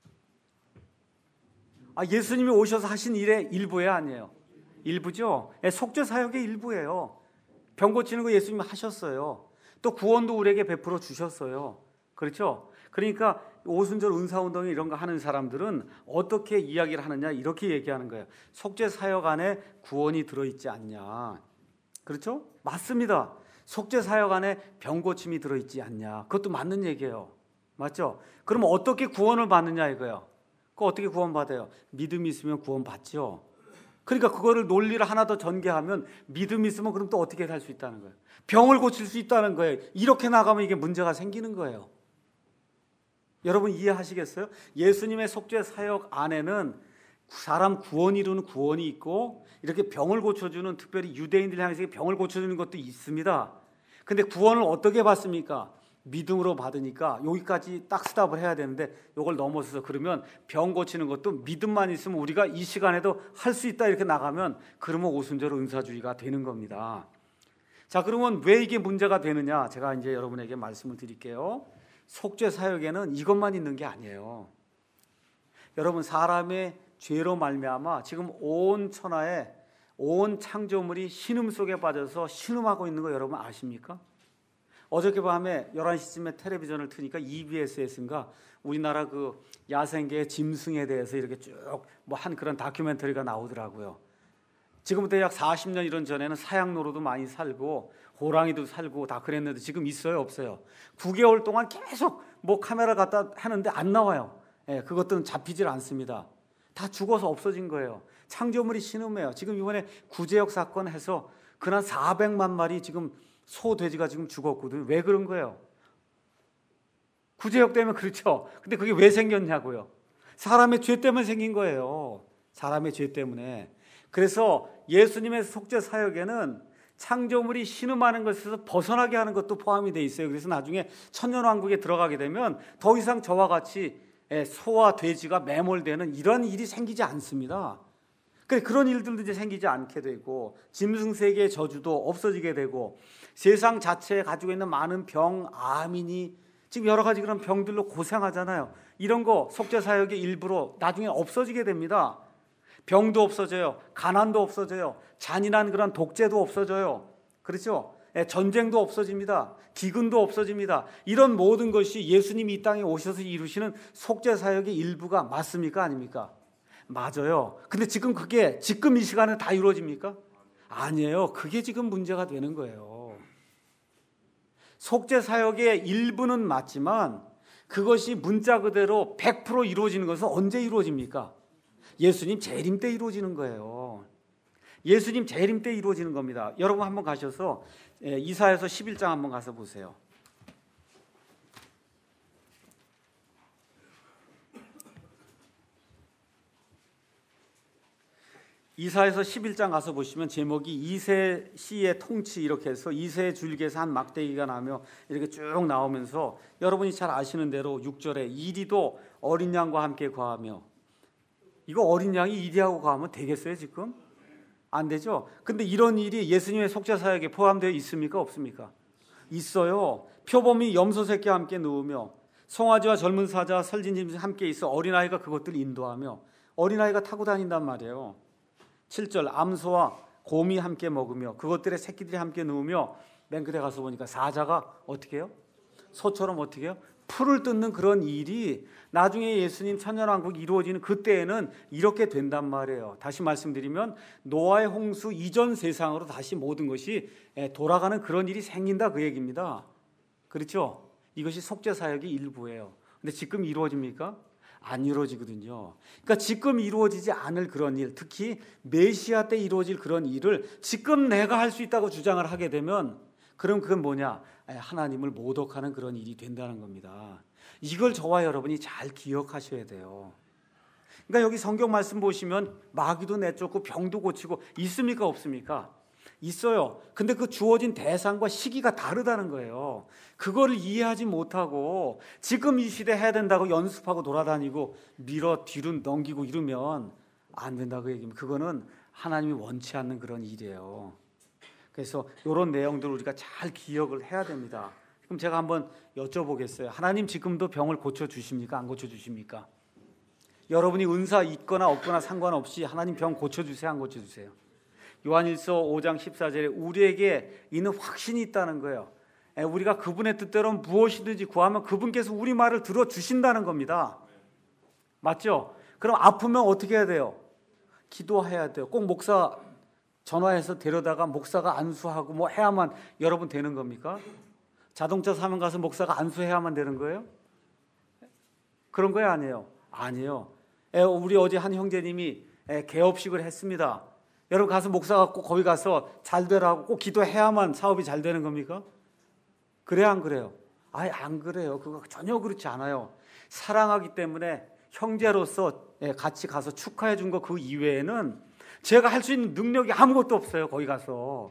아, 예수님이 오셔서 하신 일의 일부예요? 아니에요? 일부죠. 속죄 사역의 일부예요. 병 고치는 거 예수님이 하셨어요. 또 구원도 우리에게 베풀어 주셨어요. 그렇죠? 그러니까 오순절 은사운동 이런 거 하는 사람들은 어떻게 이야기를 하느냐 이렇게 얘기하는 거예요. 속죄 사역 안에 구원이 들어있지 않냐. 그렇죠? 맞습니다. 속죄 사역 안에 병 고침이 들어있지 않냐. 그것도 맞는 얘기예요. 맞죠? 그럼 어떻게 구원을 받느냐 이거예요. 그거 어떻게 구원받아요? 믿음이 있으면 구원받죠. 그러니까 그거를 논리를 하나 더 전개하면 믿음이 있으면 그럼 또 어떻게 살 수 있다는 거예요? 병을 고칠 수 있다는 거예요. 이렇게 나가면 이게 문제가 생기는 거예요. 여러분 이해하시겠어요? 예수님의 속죄 사역 안에는 사람 구원 이루는 구원이 있고 이렇게 병을 고쳐주는 특별히 유대인들 향해서 병을 고쳐주는 것도 있습니다. 근데 구원을 어떻게 받습니까? 믿음으로 받으니까 여기까지 딱 스탑을 해야 되는데 이걸 넘어서서 그러면 병 고치는 것도 믿음만 있으면 우리가 이 시간에도 할 수 있다 이렇게 나가면 그러면 오순절 은사주의가 되는 겁니다. 자, 그러면 왜 이게 문제가 되느냐? 제가 이제 여러분에게 말씀을 드릴게요. 속죄 사역에는 이것만 있는 게 아니에요. 여러분 사람의 죄로 말미암아 지금 온 천하에 온 창조물이 신음 속에 빠져서 신음하고 있는 거 여러분 아십니까? 어저께 밤에 열한 시쯤에 텔레비전을 트니까 이비에스에서인가 우리나라 그 야생계 짐승에 대해서 이렇게 쭉 뭐 한 그런 다큐멘터리가 나오더라고요. 지금부터 약 사십 년 이런 전에는 사양로로도 많이 살고 호랑이도 살고 다 그랬는데 지금 있어요? 없어요? 구 개월 동안 계속 뭐 카메라 갖다 하는데 안 나와요. 예, 그것들은 잡히질 않습니다. 다 죽어서 없어진 거예요. 창조물이 신음해요. 지금 이번에 구제역 사건 해서 그날 사백만 마리 지금 소, 돼지가 지금 죽었거든요. 왜 그런 거예요? 구제역 때문에 그렇죠. 근데 그게 왜 생겼냐고요? 사람의 죄 때문에 생긴 거예요. 사람의 죄 때문에. 그래서 예수님의 속죄 사역에는 창조물이 신음하는 것에서 벗어나게 하는 것도 포함이 돼 있어요. 그래서 나중에 천년왕국에 들어가게 되면 더 이상 저와 같이 소와 돼지가 매몰되는 이런 일이 생기지 않습니다. 그런 일들도 이제 생기지 않게 되고 짐승 세계의 저주도 없어지게 되고 세상 자체에 가지고 있는 많은 병, 암이니 지금 여러 가지 그런 병들로 고생하잖아요. 이런 거 속죄 사역의 일부로 나중에 없어지게 됩니다. 병도 없어져요. 가난도 없어져요. 잔인한 그런 독재도 없어져요. 그렇죠? 전쟁도 없어집니다. 기근도 없어집니다. 이런 모든 것이 예수님이 이 땅에 오셔서 이루시는 속죄 사역의 일부가 맞습니까? 아닙니까? 맞아요. 근데 지금 그게 지금 이 시간에 다 이루어집니까? 아니에요. 그게 지금 문제가 되는 거예요. 속죄 사역의 일부는 맞지만 그것이 문자 그대로 백 퍼센트 이루어지는 것은 언제 이루어집니까? 예수님 재림 때 이루어지는 거예요. 예수님 재림 때 이루어지는 겁니다. 여러분 한번 가셔서 이사야서 십일 장 한번 가서 보세요. 이사야서 십일 장 가서 보시면 제목이 이세 씨의 통치 이렇게 해서 이세의 줄기에서 한 막대기가 나며 이렇게 쭉 나오면서 여러분이 잘 아시는 대로 육 절에 이리도 어린 양과 함께 거하며, 이거 어린 양이 이리하고 거하면 되겠어요 지금? 안 되죠. 근데 이런 일이 예수님의 속죄 사역에 포함되어 있습니까 없습니까? 있어요. 표범이 염소 새끼와 함께 누우며 송아지와 젊은 사자와 설진짐승이 함께 있어 어린아이가 그것들을 인도하며, 어린아이가 타고 다닌단 말이에요. 칠 절 암소와 곰이 함께 먹으며 그것들의 새끼들이 함께 누우며, 맨 끝에 가서 보니까 사자가 어떻게 해요? 소처럼 어떻게 해요? 풀을 뜯는 그런 일이 나중에 예수님 천년왕국이 이루어지는 그때에는 이렇게 된단 말이에요. 다시 말씀드리면 노아의 홍수 이전 세상으로 다시 모든 것이 돌아가는 그런 일이 생긴다 그 얘기입니다. 그렇죠? 이것이 속죄 사역의 일부예요. 근데 지금 이루어집니까? 안 이루어지거든요. 그러니까 지금 이루어지지 않을 그런 일, 특히 메시아 때 이루어질 그런 일을 지금 내가 할 수 있다고 주장을 하게 되면, 그럼 그건 뭐냐? 하나님을 모독하는 그런 일이 된다는 겁니다. 이걸 저와 여러분이 잘 기억하셔야 돼요. 그러니까 여기 성경 말씀 보시면 마귀도 내쫓고 병도 고치고 있습니까 없습니까? 있어요. 근데 그 주어진 대상과 시기가 다르다는 거예요. 그거를 이해하지 못하고 지금 이 시대 해야 된다고 연습하고 돌아다니고 밀어 뒤로 넘기고 이러면 안 된다고 얘기합니다. 그거는 하나님이 원치 않는 그런 일이에요. 그래서 이런 내용들을 우리가 잘 기억을 해야 됩니다. 그럼 제가 한번 여쭤보겠어요. 하나님 지금도 병을 고쳐주십니까? 안 고쳐주십니까? 여러분이 은사 있거나 없거나 상관없이 하나님 병 고쳐주세요? 안 고쳐주세요? 요한일서 오 장 십사 절에 우리에게 있는 확신이 있다는 거예요. 우리가 그분의 뜻대로 무엇이든지 구하면 그분께서 우리 말을 들어주신다는 겁니다. 맞죠? 그럼 아프면 어떻게 해야 돼요? 기도해야 돼요. 꼭 목사 전화해서 데려다가 목사가 안수하고 뭐 해야만 여러분 되는 겁니까? 자동차 사면 가서 목사가 안수해야만 되는 거예요? 그런 거예요? 아니에요? 아니에요. 우리 어제 한 형제님이 개업식을 했습니다. 여러분 가서 목사가 꼭 거기 가서 잘 되라고 꼭 기도해야만 사업이 잘 되는 겁니까? 그래요 안 그래요? 아예 안 그래요. 그거 전혀 그렇지 않아요. 사랑하기 때문에 형제로서 같이 가서 축하해 준 거 그 이외에는 제가 할 수 있는 능력이 아무것도 없어요. 거기 가서.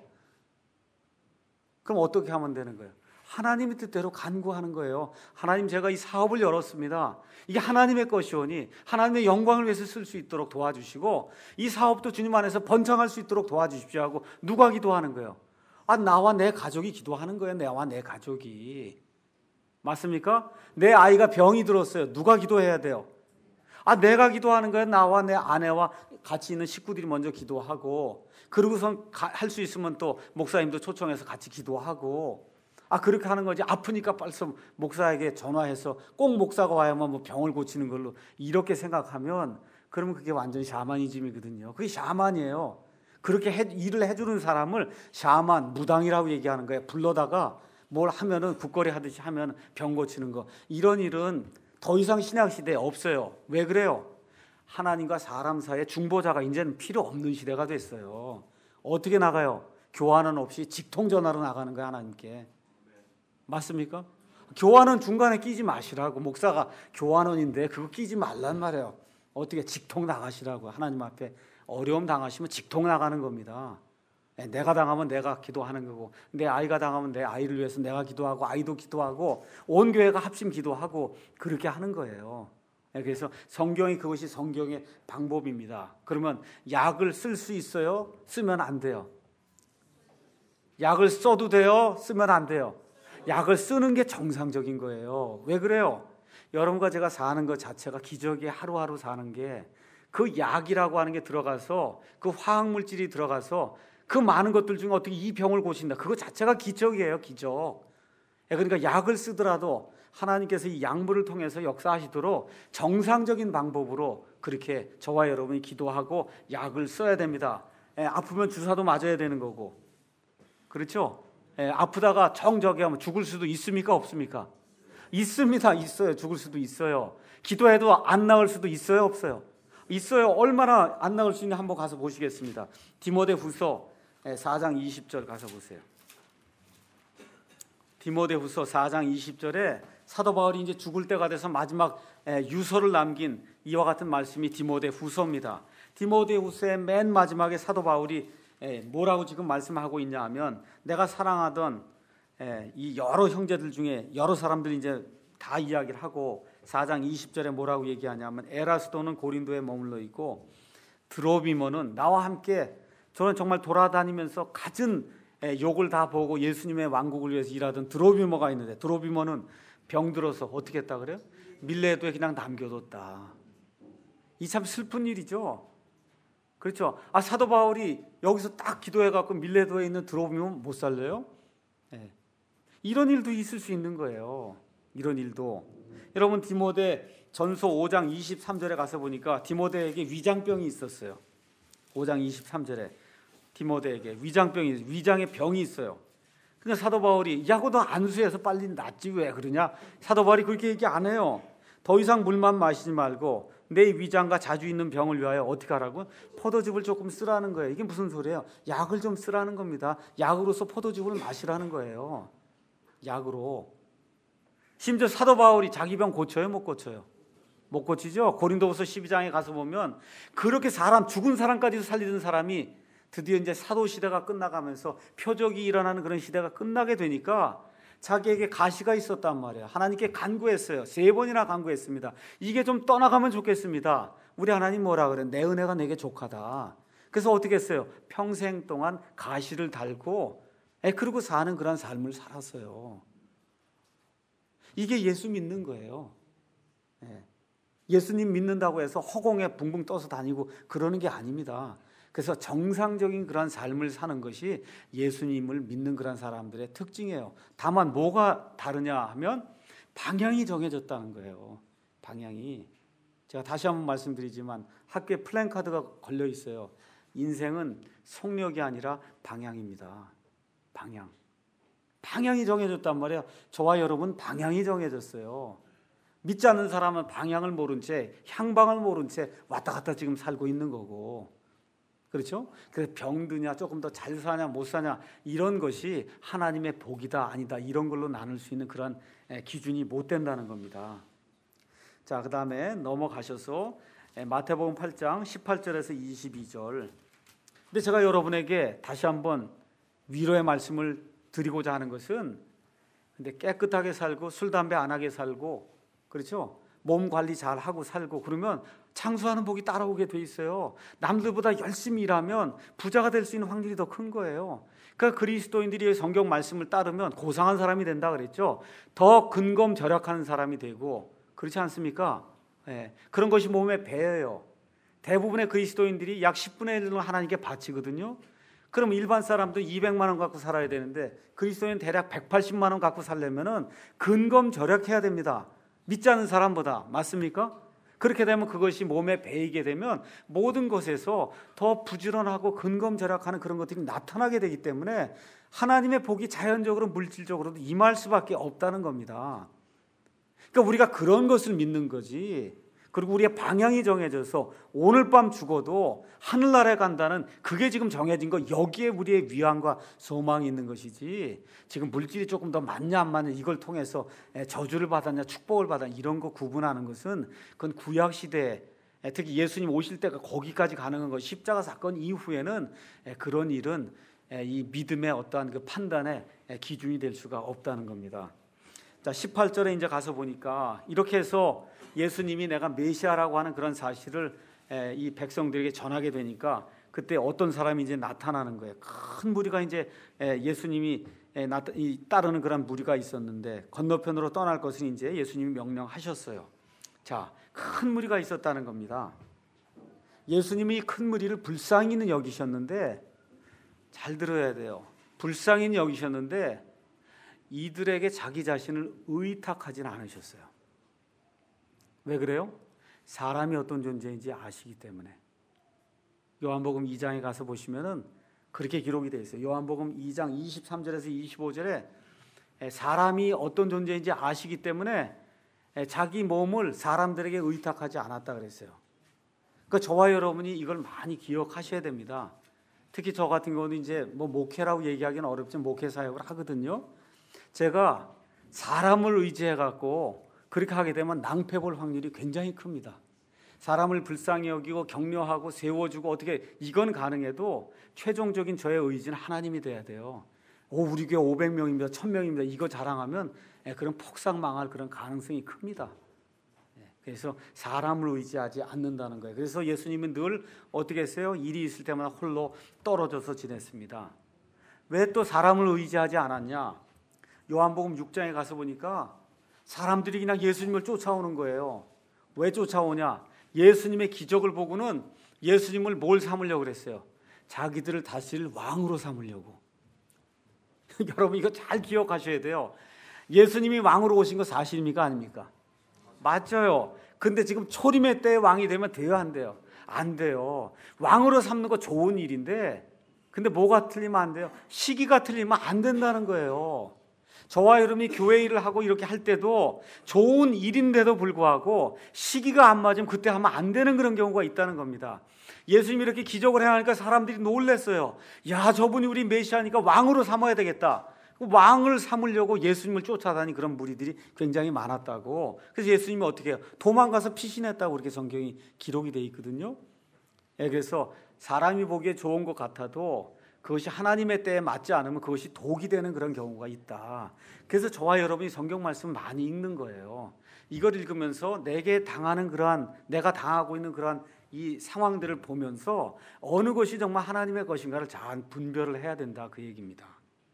그럼 어떻게 하면 되는 거예요? 하나님의 뜻대로 간구하는 거예요. 하나님 제가 이 사업을 열었습니다. 이게 하나님의 것이오니 하나님의 영광을 위해서 쓸 수 있도록 도와주시고 이 사업도 주님 안에서 번창할 수 있도록 도와주십시오 하고 누가 기도하는 거예요? 아, 나와 내 가족이 기도하는 거예요. 나와 내 가족이. 맞습니까? 내 아이가 병이 들었어요. 누가 기도해야 돼요? 아, 내가 기도하는 거예요. 나와 내 아내와 같이 있는 식구들이 먼저 기도하고, 그러고선 할 수 있으면 또 목사님도 초청해서 같이 기도하고, 아, 그렇게 하는 거지. 아프니까 빨리 목사에게 전화해서 꼭 목사가 와야만 뭐 병을 고치는 걸로 이렇게 생각하면, 그러면 그게 완전히 샤머니즘이거든요. 그게 샤만이에요. 그렇게 해, 일을 해주는 사람을 샤만, 무당이라고 얘기하는 거예요. 불러다가 뭘 하면은 국거리 하듯이 하면 병 고치는 거. 이런 일은 더 이상 신약 시대에 없어요. 왜 그래요? 하나님과 사람 사이에 중보자가 이제는 필요 없는 시대가 됐어요. 어떻게 나가요? 교환은 없이 직통전화로 나가는 거예요. 하나님께. 맞습니까? 교환은 중간에 끼지 마시라고. 목사가 교환원인데 그거 끼지 말란 말이에요. 어떻게 직통 나가시라고. 하나님 앞에 어려움 당하시면 직통 나가는 겁니다. 내가 당하면 내가 기도하는 거고, 내 아이가 당하면 내 아이를 위해서 내가 기도하고, 아이도 기도하고, 온 교회가 합심 기도하고, 그렇게 하는 거예요. 그래서 성경이 그것이 성경의 방법입니다. 그러면 약을 쓸 수 있어요? 쓰면 안 돼요. 약을 써도 돼요? 쓰면 안 돼요. 약을 쓰는 게 정상적인 거예요. 왜 그래요? 여러분과 제가 사는 것 자체가 기적이 하루하루 사는 게, 그 약이라고 하는 게 들어가서, 그 화학물질이 들어가서 그 많은 것들 중에 어떻게 이 병을 고친다. 그거 자체가 기적이에요. 기적. 그러니까 약을 쓰더라도 하나님께서 이 약물을 통해서 역사하시도록 정상적인 방법으로 그렇게 저와 여러분이 기도하고 약을 써야 됩니다. 아프면 주사도 맞아야 되는 거고. 그렇죠? 예, 아프다가 정저기 하면 죽을 수도 있습니까? 없습니까? 있습니다. 있어요. 죽을 수도 있어요. 기도해도 안 나을 수도 있어요. 없어요? 있어요. 얼마나 안 나을 수 있는지 한번 가서 보시겠습니다. 디모데후서 사 장 이십 절 가서 보세요. 디모데후서 사 장 이십 절에 사도 바울이 이제 죽을 때가 돼서 마지막 유서를 남긴 이와 같은 말씀이 디모데후서입니다. 디모데후서의 맨 마지막에 사도 바울이 뭐라고 지금 말씀하고 있냐 하면, 내가 사랑하던 이 여러 형제들 중에 여러 사람들이 이제 다 이야기를 하고 사 장 이십 절에 뭐라고 얘기하냐면, 에라스도는 고린도에 머물러 있고 드로비모는 나와 함께 저는 정말 돌아다니면서 갖은 욕을 다 보고 예수님의 왕국을 위해서 일하던 드로비모가 있는데, 드로비모는 병들어서 어떻게 했다 그래요? 밀레도에 그냥 남겨뒀다. 이 참 슬픈 일이죠. 그렇죠. 아, 사도 바울이 여기서 딱 기도해갖고 밀레도에 있는 드로비모 못 살려요? 네. 이런 일도 있을 수 있는 거예요. 이런 일도. 여러분, 디모데 전서 오 장 이십삼 절에 가서 보니까 디모데에게 위장병이 있었어요. 오 장 이십삼 절에 디모데에게 위장병이, 위장에 병이 있어요. 그러니까 사도 바울이, 야고 너 안수해서 빨리 낫지 왜 그러냐? 사도 바울이 그렇게 얘기 안 해요. 더 이상 물만 마시지 말고 내 위장과 자주 있는 병을 위하여 어떻게 하라고? 포도즙을 조금 쓰라는 거예요. 이게 무슨 소리예요? 약을 좀 쓰라는 겁니다. 약으로서 포도즙을 마시라는 거예요. 약으로. 심지어 사도 바울이 자기 병 고쳐요? 못 고쳐요? 못 고치죠. 고린도후서 십이 장에 가서 보면 그렇게 사람, 죽은 사람까지도 살리던 사람이 드디어 이제 사도 시대가 끝나가면서 표적이 일어나는 그런 시대가 끝나게 되니까 자기에게 가시가 있었단 말이에요. 하나님께 간구했어요. 세 번이나 간구했습니다. 이게 좀 떠나가면 좋겠습니다. 우리 하나님 뭐라 그래? 내 은혜가 내게 족하다. 그래서 어떻게 했어요? 평생 동안 가시를 달고 에, 그러고 사는 그런 삶을 살았어요. 이게 예수 믿는 거예요. 예. 예수님 믿는다고 해서 허공에 붕붕 떠서 다니고 그러는 게 아닙니다. 그래서 정상적인 그런 삶을 사는 것이 예수님을 믿는 그런 사람들의 특징이에요. 다만 뭐가 다르냐 하면 방향이 정해졌다는 거예요. 방향이. 제가 다시 한번 말씀드리지만 학교에 플랜카드가 걸려 있어요. 인생은 속력이 아니라 방향입니다. 방향. 방향이 정해졌단 말이에요. 저와 여러분 방향이 정해졌어요. 믿지 않는 사람은 방향을 모른 채, 향방을 모른 채 왔다 갔다 지금 살고 있는 거고, 그렇죠? 그래서 병드냐, 조금 더 잘 사냐, 못 사냐, 이런 것이 하나님의 복이다, 아니다, 이런 걸로 나눌 수 있는 그런 기준이 못 된다는 겁니다. 자, 그 다음에 넘어가셔서 마태복음 팔 장 십팔 절에서 이십이 절. 근데 제가 여러분에게 다시 한번 위로의 말씀을 드리고자 하는 것은, 근데 깨끗하게 살고 술, 담배 안 하게 살고, 그렇죠? 몸 관리 잘 하고 살고 그러면 창수하는 복이 따라오게 돼 있어요. 남들보다 열심히 일하면 부자가 될 수 있는 확률이 더 큰 거예요. 그러니까 그리스도인들이 성경 말씀을 따르면 고상한 사람이 된다 그랬죠. 더 근검절약하는 사람이 되고, 그렇지 않습니까? 네. 그런 것이 몸에 배어요. 대부분의 그리스도인들이 약 십분의 일은 하나님께 바치거든요. 그럼 일반 사람도 이백만 원 갖고 살아야 되는데 그리스도인 대략 백팔십만 원 갖고 살려면은 근검절약해야 됩니다. 믿지 않는 사람보다. 맞습니까? 그렇게 되면 그것이 몸에 배이게 되면 모든 것에서 더 부지런하고 근검절약하는 그런 것들이 나타나게 되기 때문에 하나님의 복이 자연적으로 물질적으로도 임할 수밖에 없다는 겁니다. 그러니까 우리가 그런 것을 믿는 거지. 그리고 우리의 방향이 정해져서 오늘 밤 죽어도 하늘나라에 간다는 그게 지금 정해진 거, 여기에 우리의 위안과 소망이 있는 것이지, 지금 물질이 조금 더 많냐 안 많냐 이걸 통해서 저주를 받았냐 축복을 받았냐 이런 거 구분하는 것은 그건 구약시대에, 특히 예수님 오실 때가 거기까지 가능한 것, 십자가 사건 이후에는 그런 일은 이 믿음의 어떠한 그 판단의 기준이 될 수가 없다는 겁니다. 자, 십팔 절에 이제 가서 보니까 이렇게 해서 예수님이 내가 메시아라고 하는 그런 사실을 이 백성들에게 전하게 되니까 그때 어떤 사람이 이제 나타나는 거예요. 큰 무리가 이제 예수님이 따르는 그런 무리가 있었는데 건너편으로 떠날 것을 이제 예수님이 명령하셨어요. 자, 큰 무리가 있었다는 겁니다. 예수님이 큰 무리를 불쌍히는 여기셨는데, 잘 들어야 돼요. 불쌍히는 여기셨는데 이들에게 자기 자신을 의탁하지는 않으셨어요. 왜 그래요? 사람이 어떤 존재인지 아시기 때문에. 요한복음 이 장에 가서 보시면은 그렇게 기록이 되어 있어요. 요한복음 이 장 이십삼 절에서 이십오 절에 사람이 어떤 존재인지 아시기 때문에 자기 몸을 사람들에게 의탁하지 않았다 그랬어요. 그러니까 저와 여러분이 이걸 많이 기억하셔야 됩니다. 특히 저 같은 경우는 이제 뭐 목회라고 얘기하기는 어렵지만 목회 사역을 하거든요. 제가 사람을 의지해 갖고 그렇게 하게 되면 낭패 볼 확률이 굉장히 큽니다. 사람을 불쌍히 여기고 격려하고 세워주고 어떻게 이건 가능해도 최종적인 저의 의지는 하나님이 돼야 돼요. 오, 우리 교회 오백 명입니다. 천 명입니다. 이거 자랑하면 그런 폭삭 망할 그런 가능성이 큽니다. 그래서 사람을 의지하지 않는다는 거예요. 그래서 예수님은 늘 어떻게 했어요? 일이 있을 때마다 홀로 떨어져서 지냈습니다. 왜 또 사람을 의지하지 않았냐? 요한복음 육 장에 가서 보니까 사람들이 그냥 예수님을 쫓아오는 거예요. 왜 쫓아오냐? 예수님의 기적을 보고는 예수님을 뭘 삼으려고 그랬어요? 자기들을 다스릴 왕으로 삼으려고. 여러분 이거 잘 기억하셔야 돼요. 예수님이 왕으로 오신 거 사실입니까? 아닙니까? 맞아요. 근데 지금 초림의 때에 왕이 되면 돼요? 안 돼요? 안 돼요. 왕으로 삼는 거 좋은 일인데 근데 뭐가 틀리면 안 돼요? 시기가 틀리면 안 된다는 거예요. 저와 여러분이 교회 일을 하고 이렇게 할 때도 좋은 일인데도 불구하고 시기가 안 맞으면 그때 하면 안 되는 그런 경우가 있다는 겁니다. 예수님이 이렇게 기적을 행하니까 사람들이 놀랐어요. 야, 저분이 우리 메시아니까 왕으로 삼아야 되겠다. 왕을 삼으려고 예수님을 쫓아다니 그런 무리들이 굉장히 많았다고. 그래서 예수님이 어떻게 해요? 도망가서 피신했다고 그렇게 성경이 기록이 되어 있거든요. 예, 그래서 사람이 보기에 좋은 것 같아도 그것이 하나님의 때에 맞지 않으면 그것이 독이 되는 그런 경우가 있다. 그래서 저와 여러분이 성경 말씀 많이 읽는 거예요. 이걸 읽으면서 내게 당하는 그러한, 내가 당하고 있는 그러한 이 상황들을 보면서 어느 것이 정말 하나님의 것인가를 잘 분별을 해야 된다, 그 얘기입니다.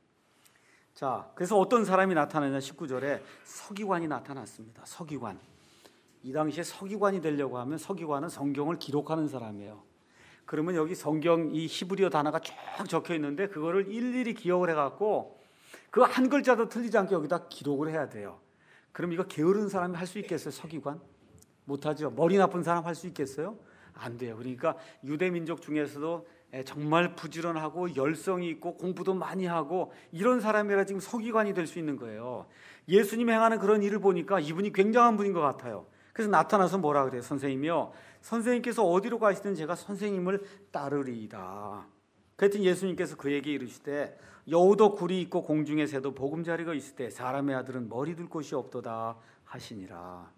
자, 그래서 어떤 사람이 나타나냐? 십구 절에 서기관이 나타났습니다. 서기관. 이 당시에 서기관이 되려고 하면 서기관은 성경을 기록하는 사람이에요. 그러면 여기 성경 이 히브리어 단어가 쭉 적혀 있는데 그거를 일일이 기억을 해갖고 그 한 글자도 틀리지 않게 여기다 기록을 해야 돼요. 그럼 이거 게으른 사람이 할 수 있겠어요? 서기관? 못하죠. 머리 나쁜 사람 할 수 있겠어요? 안 돼요. 그러니까 유대 민족 중에서도 정말 부지런하고 열성이 있고 공부도 많이 하고 이런 사람이라 지금 서기관이 될 수 있는 거예요. 예수님이 행하는 그런 일을 보니까 이분이 굉장한 분인 것 같아요. 그래서 나타나서 뭐라 그래요? 선생님이요, 선생님께서 어디로 가시든 제가 선생님을 따르리이다. 그랬더니 예수님께서 그에게 이르시되 여우도 굴이 있고 공중의 새도 보금자리가 있을 때 사람의 아들은 머리 둘 곳이 없도다 하시니라.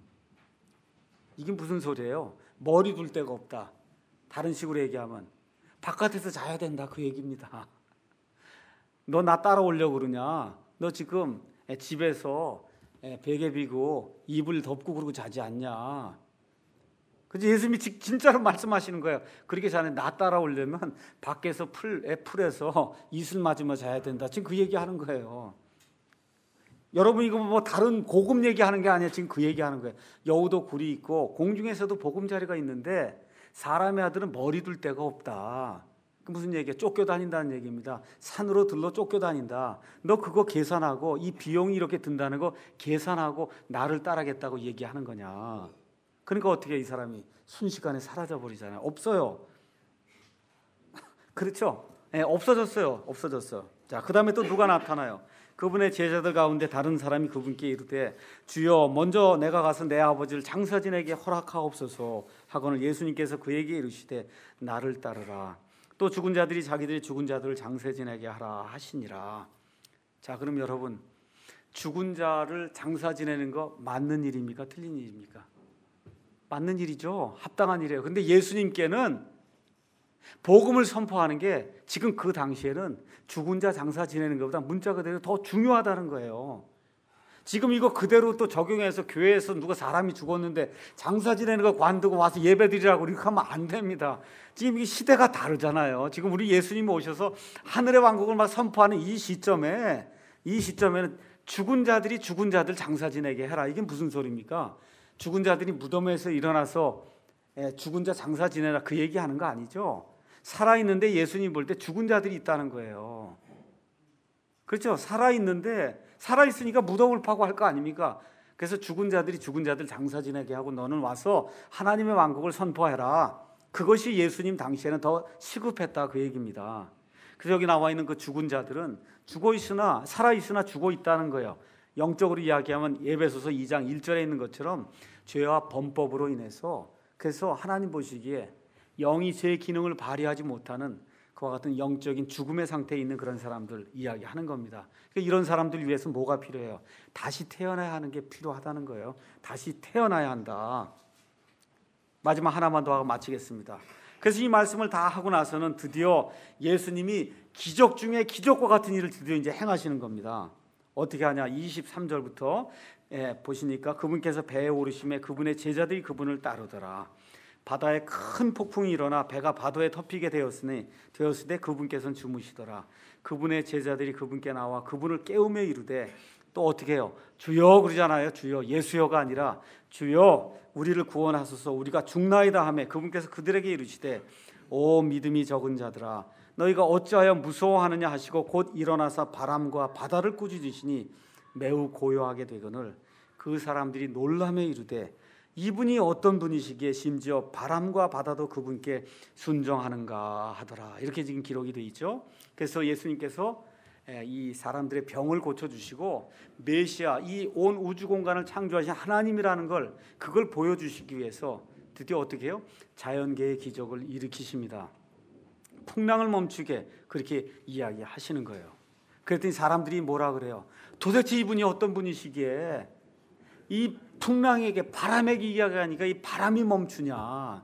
이게 무슨 소리예요? 머리 둘 데가 없다. 다른 식으로 얘기하면 바깥에서 자야 된다, 그 얘기입니다. 너 나 따라오려고 그러냐? 너 지금 집에서 베개 비고 이불 덮고 그러고 자지 않냐? 그래서 예수님이 진짜로 말씀하시는 거예요. 그렇게 자네 나 따라오려면 밖에서 풀, 풀에서 이슬 맞으며 자야 된다. 지금 그 얘기하는 거예요. 여러분 이거 뭐 다른 고급 얘기하는 게 아니야. 지금 그 얘기하는 거예요. 여우도 굴이 있고 공중에서도 보금자리가 있는데 사람의 아들은 머리 둘 데가 없다. 무슨 얘기야? 쫓겨다닌다는 얘기입니다. 산으로 들러 쫓겨다닌다. 너 그거 계산하고 이 비용이 이렇게 든다는 거 계산하고 나를 따르겠다고 얘기하는 거냐? 그러니까 어떻게 이 사람이 순식간에 사라져 버리잖아요. 없어요. 그렇죠? 네, 없어졌어요. 없어졌어. 자, 그 다음에 또 누가 나타나요? 그분의 제자들 가운데 다른 사람이 그분께 이르되 주여 먼저 내가 가서 내 아버지를 장사 지내게 허락하옵소서 하거늘 예수님께서 그에게 이르시되 나를 따르라. 또 죽은 자들이 자기들이 죽은 자들을 장사 지내게 하라 하시니라. 자, 그럼 여러분 죽은 자를 장사 지내는 거 맞는 일입니까? 틀린 일입니까? 맞는 일이죠. 합당한 일이에요. 근데 예수님께는 복음을 선포하는 게 지금 그 당시에는 죽은 자 장사 지내는 것보다 문자 그대로 더 중요하다는 거예요. 지금 이거 그대로 또 적용해서 교회에서 누가 사람이 죽었는데 장사 지내는 거 관두고 와서 예배드리라고 이렇게 하면 안 됩니다. 지금 이 시대가 다르잖아요. 지금 우리 예수님이 오셔서 하늘의 왕국을 막 선포하는 이 시점에 이 시점에는 죽은 자들이 죽은 자들 장사 지내게 해라. 이게 무슨 소리입니까? 죽은 자들이 무덤에서 일어나서 죽은 자 장사 지내라 그 얘기하는 거 아니죠? 살아있는데 예수님 볼 때 죽은 자들이 있다는 거예요. 그렇죠? 살아있는데 살아있으니까 무덤을 파고 할 거 아닙니까? 그래서 죽은 자들이 죽은 자들 장사 지내게 하고 너는 와서 하나님의 왕국을 선포해라. 그것이 예수님 당시에는 더 시급했다 그 얘기입니다. 그래서 여기 나와 있는 그 죽은 자들은 죽어 있으나 살아 있으나 죽어 있다는 거예요. 영적으로 이야기하면 에베소서 이 장 일 절에 있는 것처럼 죄와 범법으로 인해서, 그래서 하나님 보시기에 영이 제 기능을 발휘하지 못하는 그와 같은 영적인 죽음의 상태에 있는 그런 사람들 이야기하는 겁니다. 그러니까 이런 사람들 위해서 뭐가 필요해요? 다시 태어나야 하는 게 필요하다는 거예요. 다시 태어나야 한다. 마지막 하나만 더 하고 마치겠습니다. 그래서 이 말씀을 다 하고 나서는 드디어 예수님이 기적 중에 기적과 같은 일을 드디어 이제 행하시는 겁니다. 어떻게 하냐? 이십삼 절부터 예, 보시니까 그분께서 배에 오르심에 그분의 제자들이 그분을 따르더라. 바다에 큰 폭풍이 일어나 배가 바다에 덮이게 되었으니 되었을 때 그분께서는 주무시더라. 그분의 제자들이 그분께 나와 그분을 깨우며 이르되, 또 어떻게 해요? 주여 그러잖아요. 주여, 예수여가 아니라 주여 우리를 구원하소서, 우리가 죽나이다 하며 그분께서 그들에게 이르시되, 오 믿음이 적은 자들아 너희가 어찌하여 무서워하느냐 하시고 곧 일어나서 바람과 바다를 꾸짖으시니 매우 고요하게 되거늘 그 사람들이 놀라며 이르되, 이분이 어떤 분이시기에 심지어 바람과 바다도 그분께 순종하는가 하더라. 이렇게 지금 기록이 되어 있죠. 그래서 예수님께서 이 사람들의 병을 고쳐주시고 메시아, 이 온 우주 공간을 창조하신 하나님이라는 걸, 그걸 보여주시기 위해서 드디어 어떻게 해요? 자연계의 기적을 일으키십니다. 풍랑을 멈추게 그렇게 이야기하시는 거예요. 그랬더니 사람들이 뭐라 그래요? 도대체 이분이 어떤 분이시기에 이 풍랑에게, 바람에게 이야기하니까 이 바람이 멈추냐?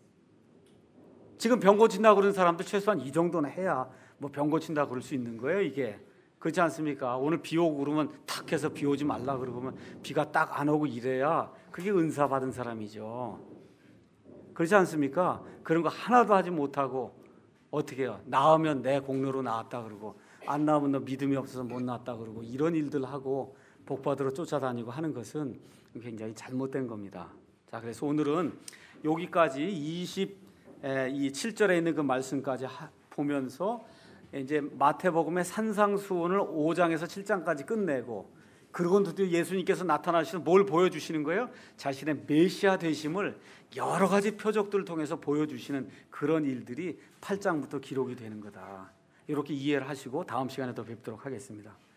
지금 병 고친다고 그러는 사람들 최소한 이 정도는 해야 뭐 병 고친다고 그럴 수 있는 거예요. 이게 그렇지 않습니까? 오늘 비 오고 그러면 탁 해서 비 오지 말라 그러면 비가 딱 안 오고 이래야 그게 은사 받은 사람이죠. 그렇지 않습니까? 그런 거 하나도 하지 못하고 어떻게 해요? 나으면 내 공로로 나았다 그러고, 안 나오면 너 믿음이 없어서 못 나았다 그러고, 이런 일들 하고 복받으러 쫓아다니고 하는 것은 굉장히 잘못된 겁니다. 자, 그래서 오늘은 여기까지 이십칠 절에 있는 그 말씀까지 하, 보면서 이제 마태복음의 산상수훈을 오 장에서 칠 장까지 끝내고, 그리고 드디어 예수님께서 나타나시는 뭘 보여주시는 거예요? 자신의 메시아 되심을 여러 가지 표적들을 통해서 보여주시는 그런 일들이 팔 장부터 기록이 되는 거다. 이렇게 이해를 하시고 다음 시간에 또 뵙도록 하겠습니다.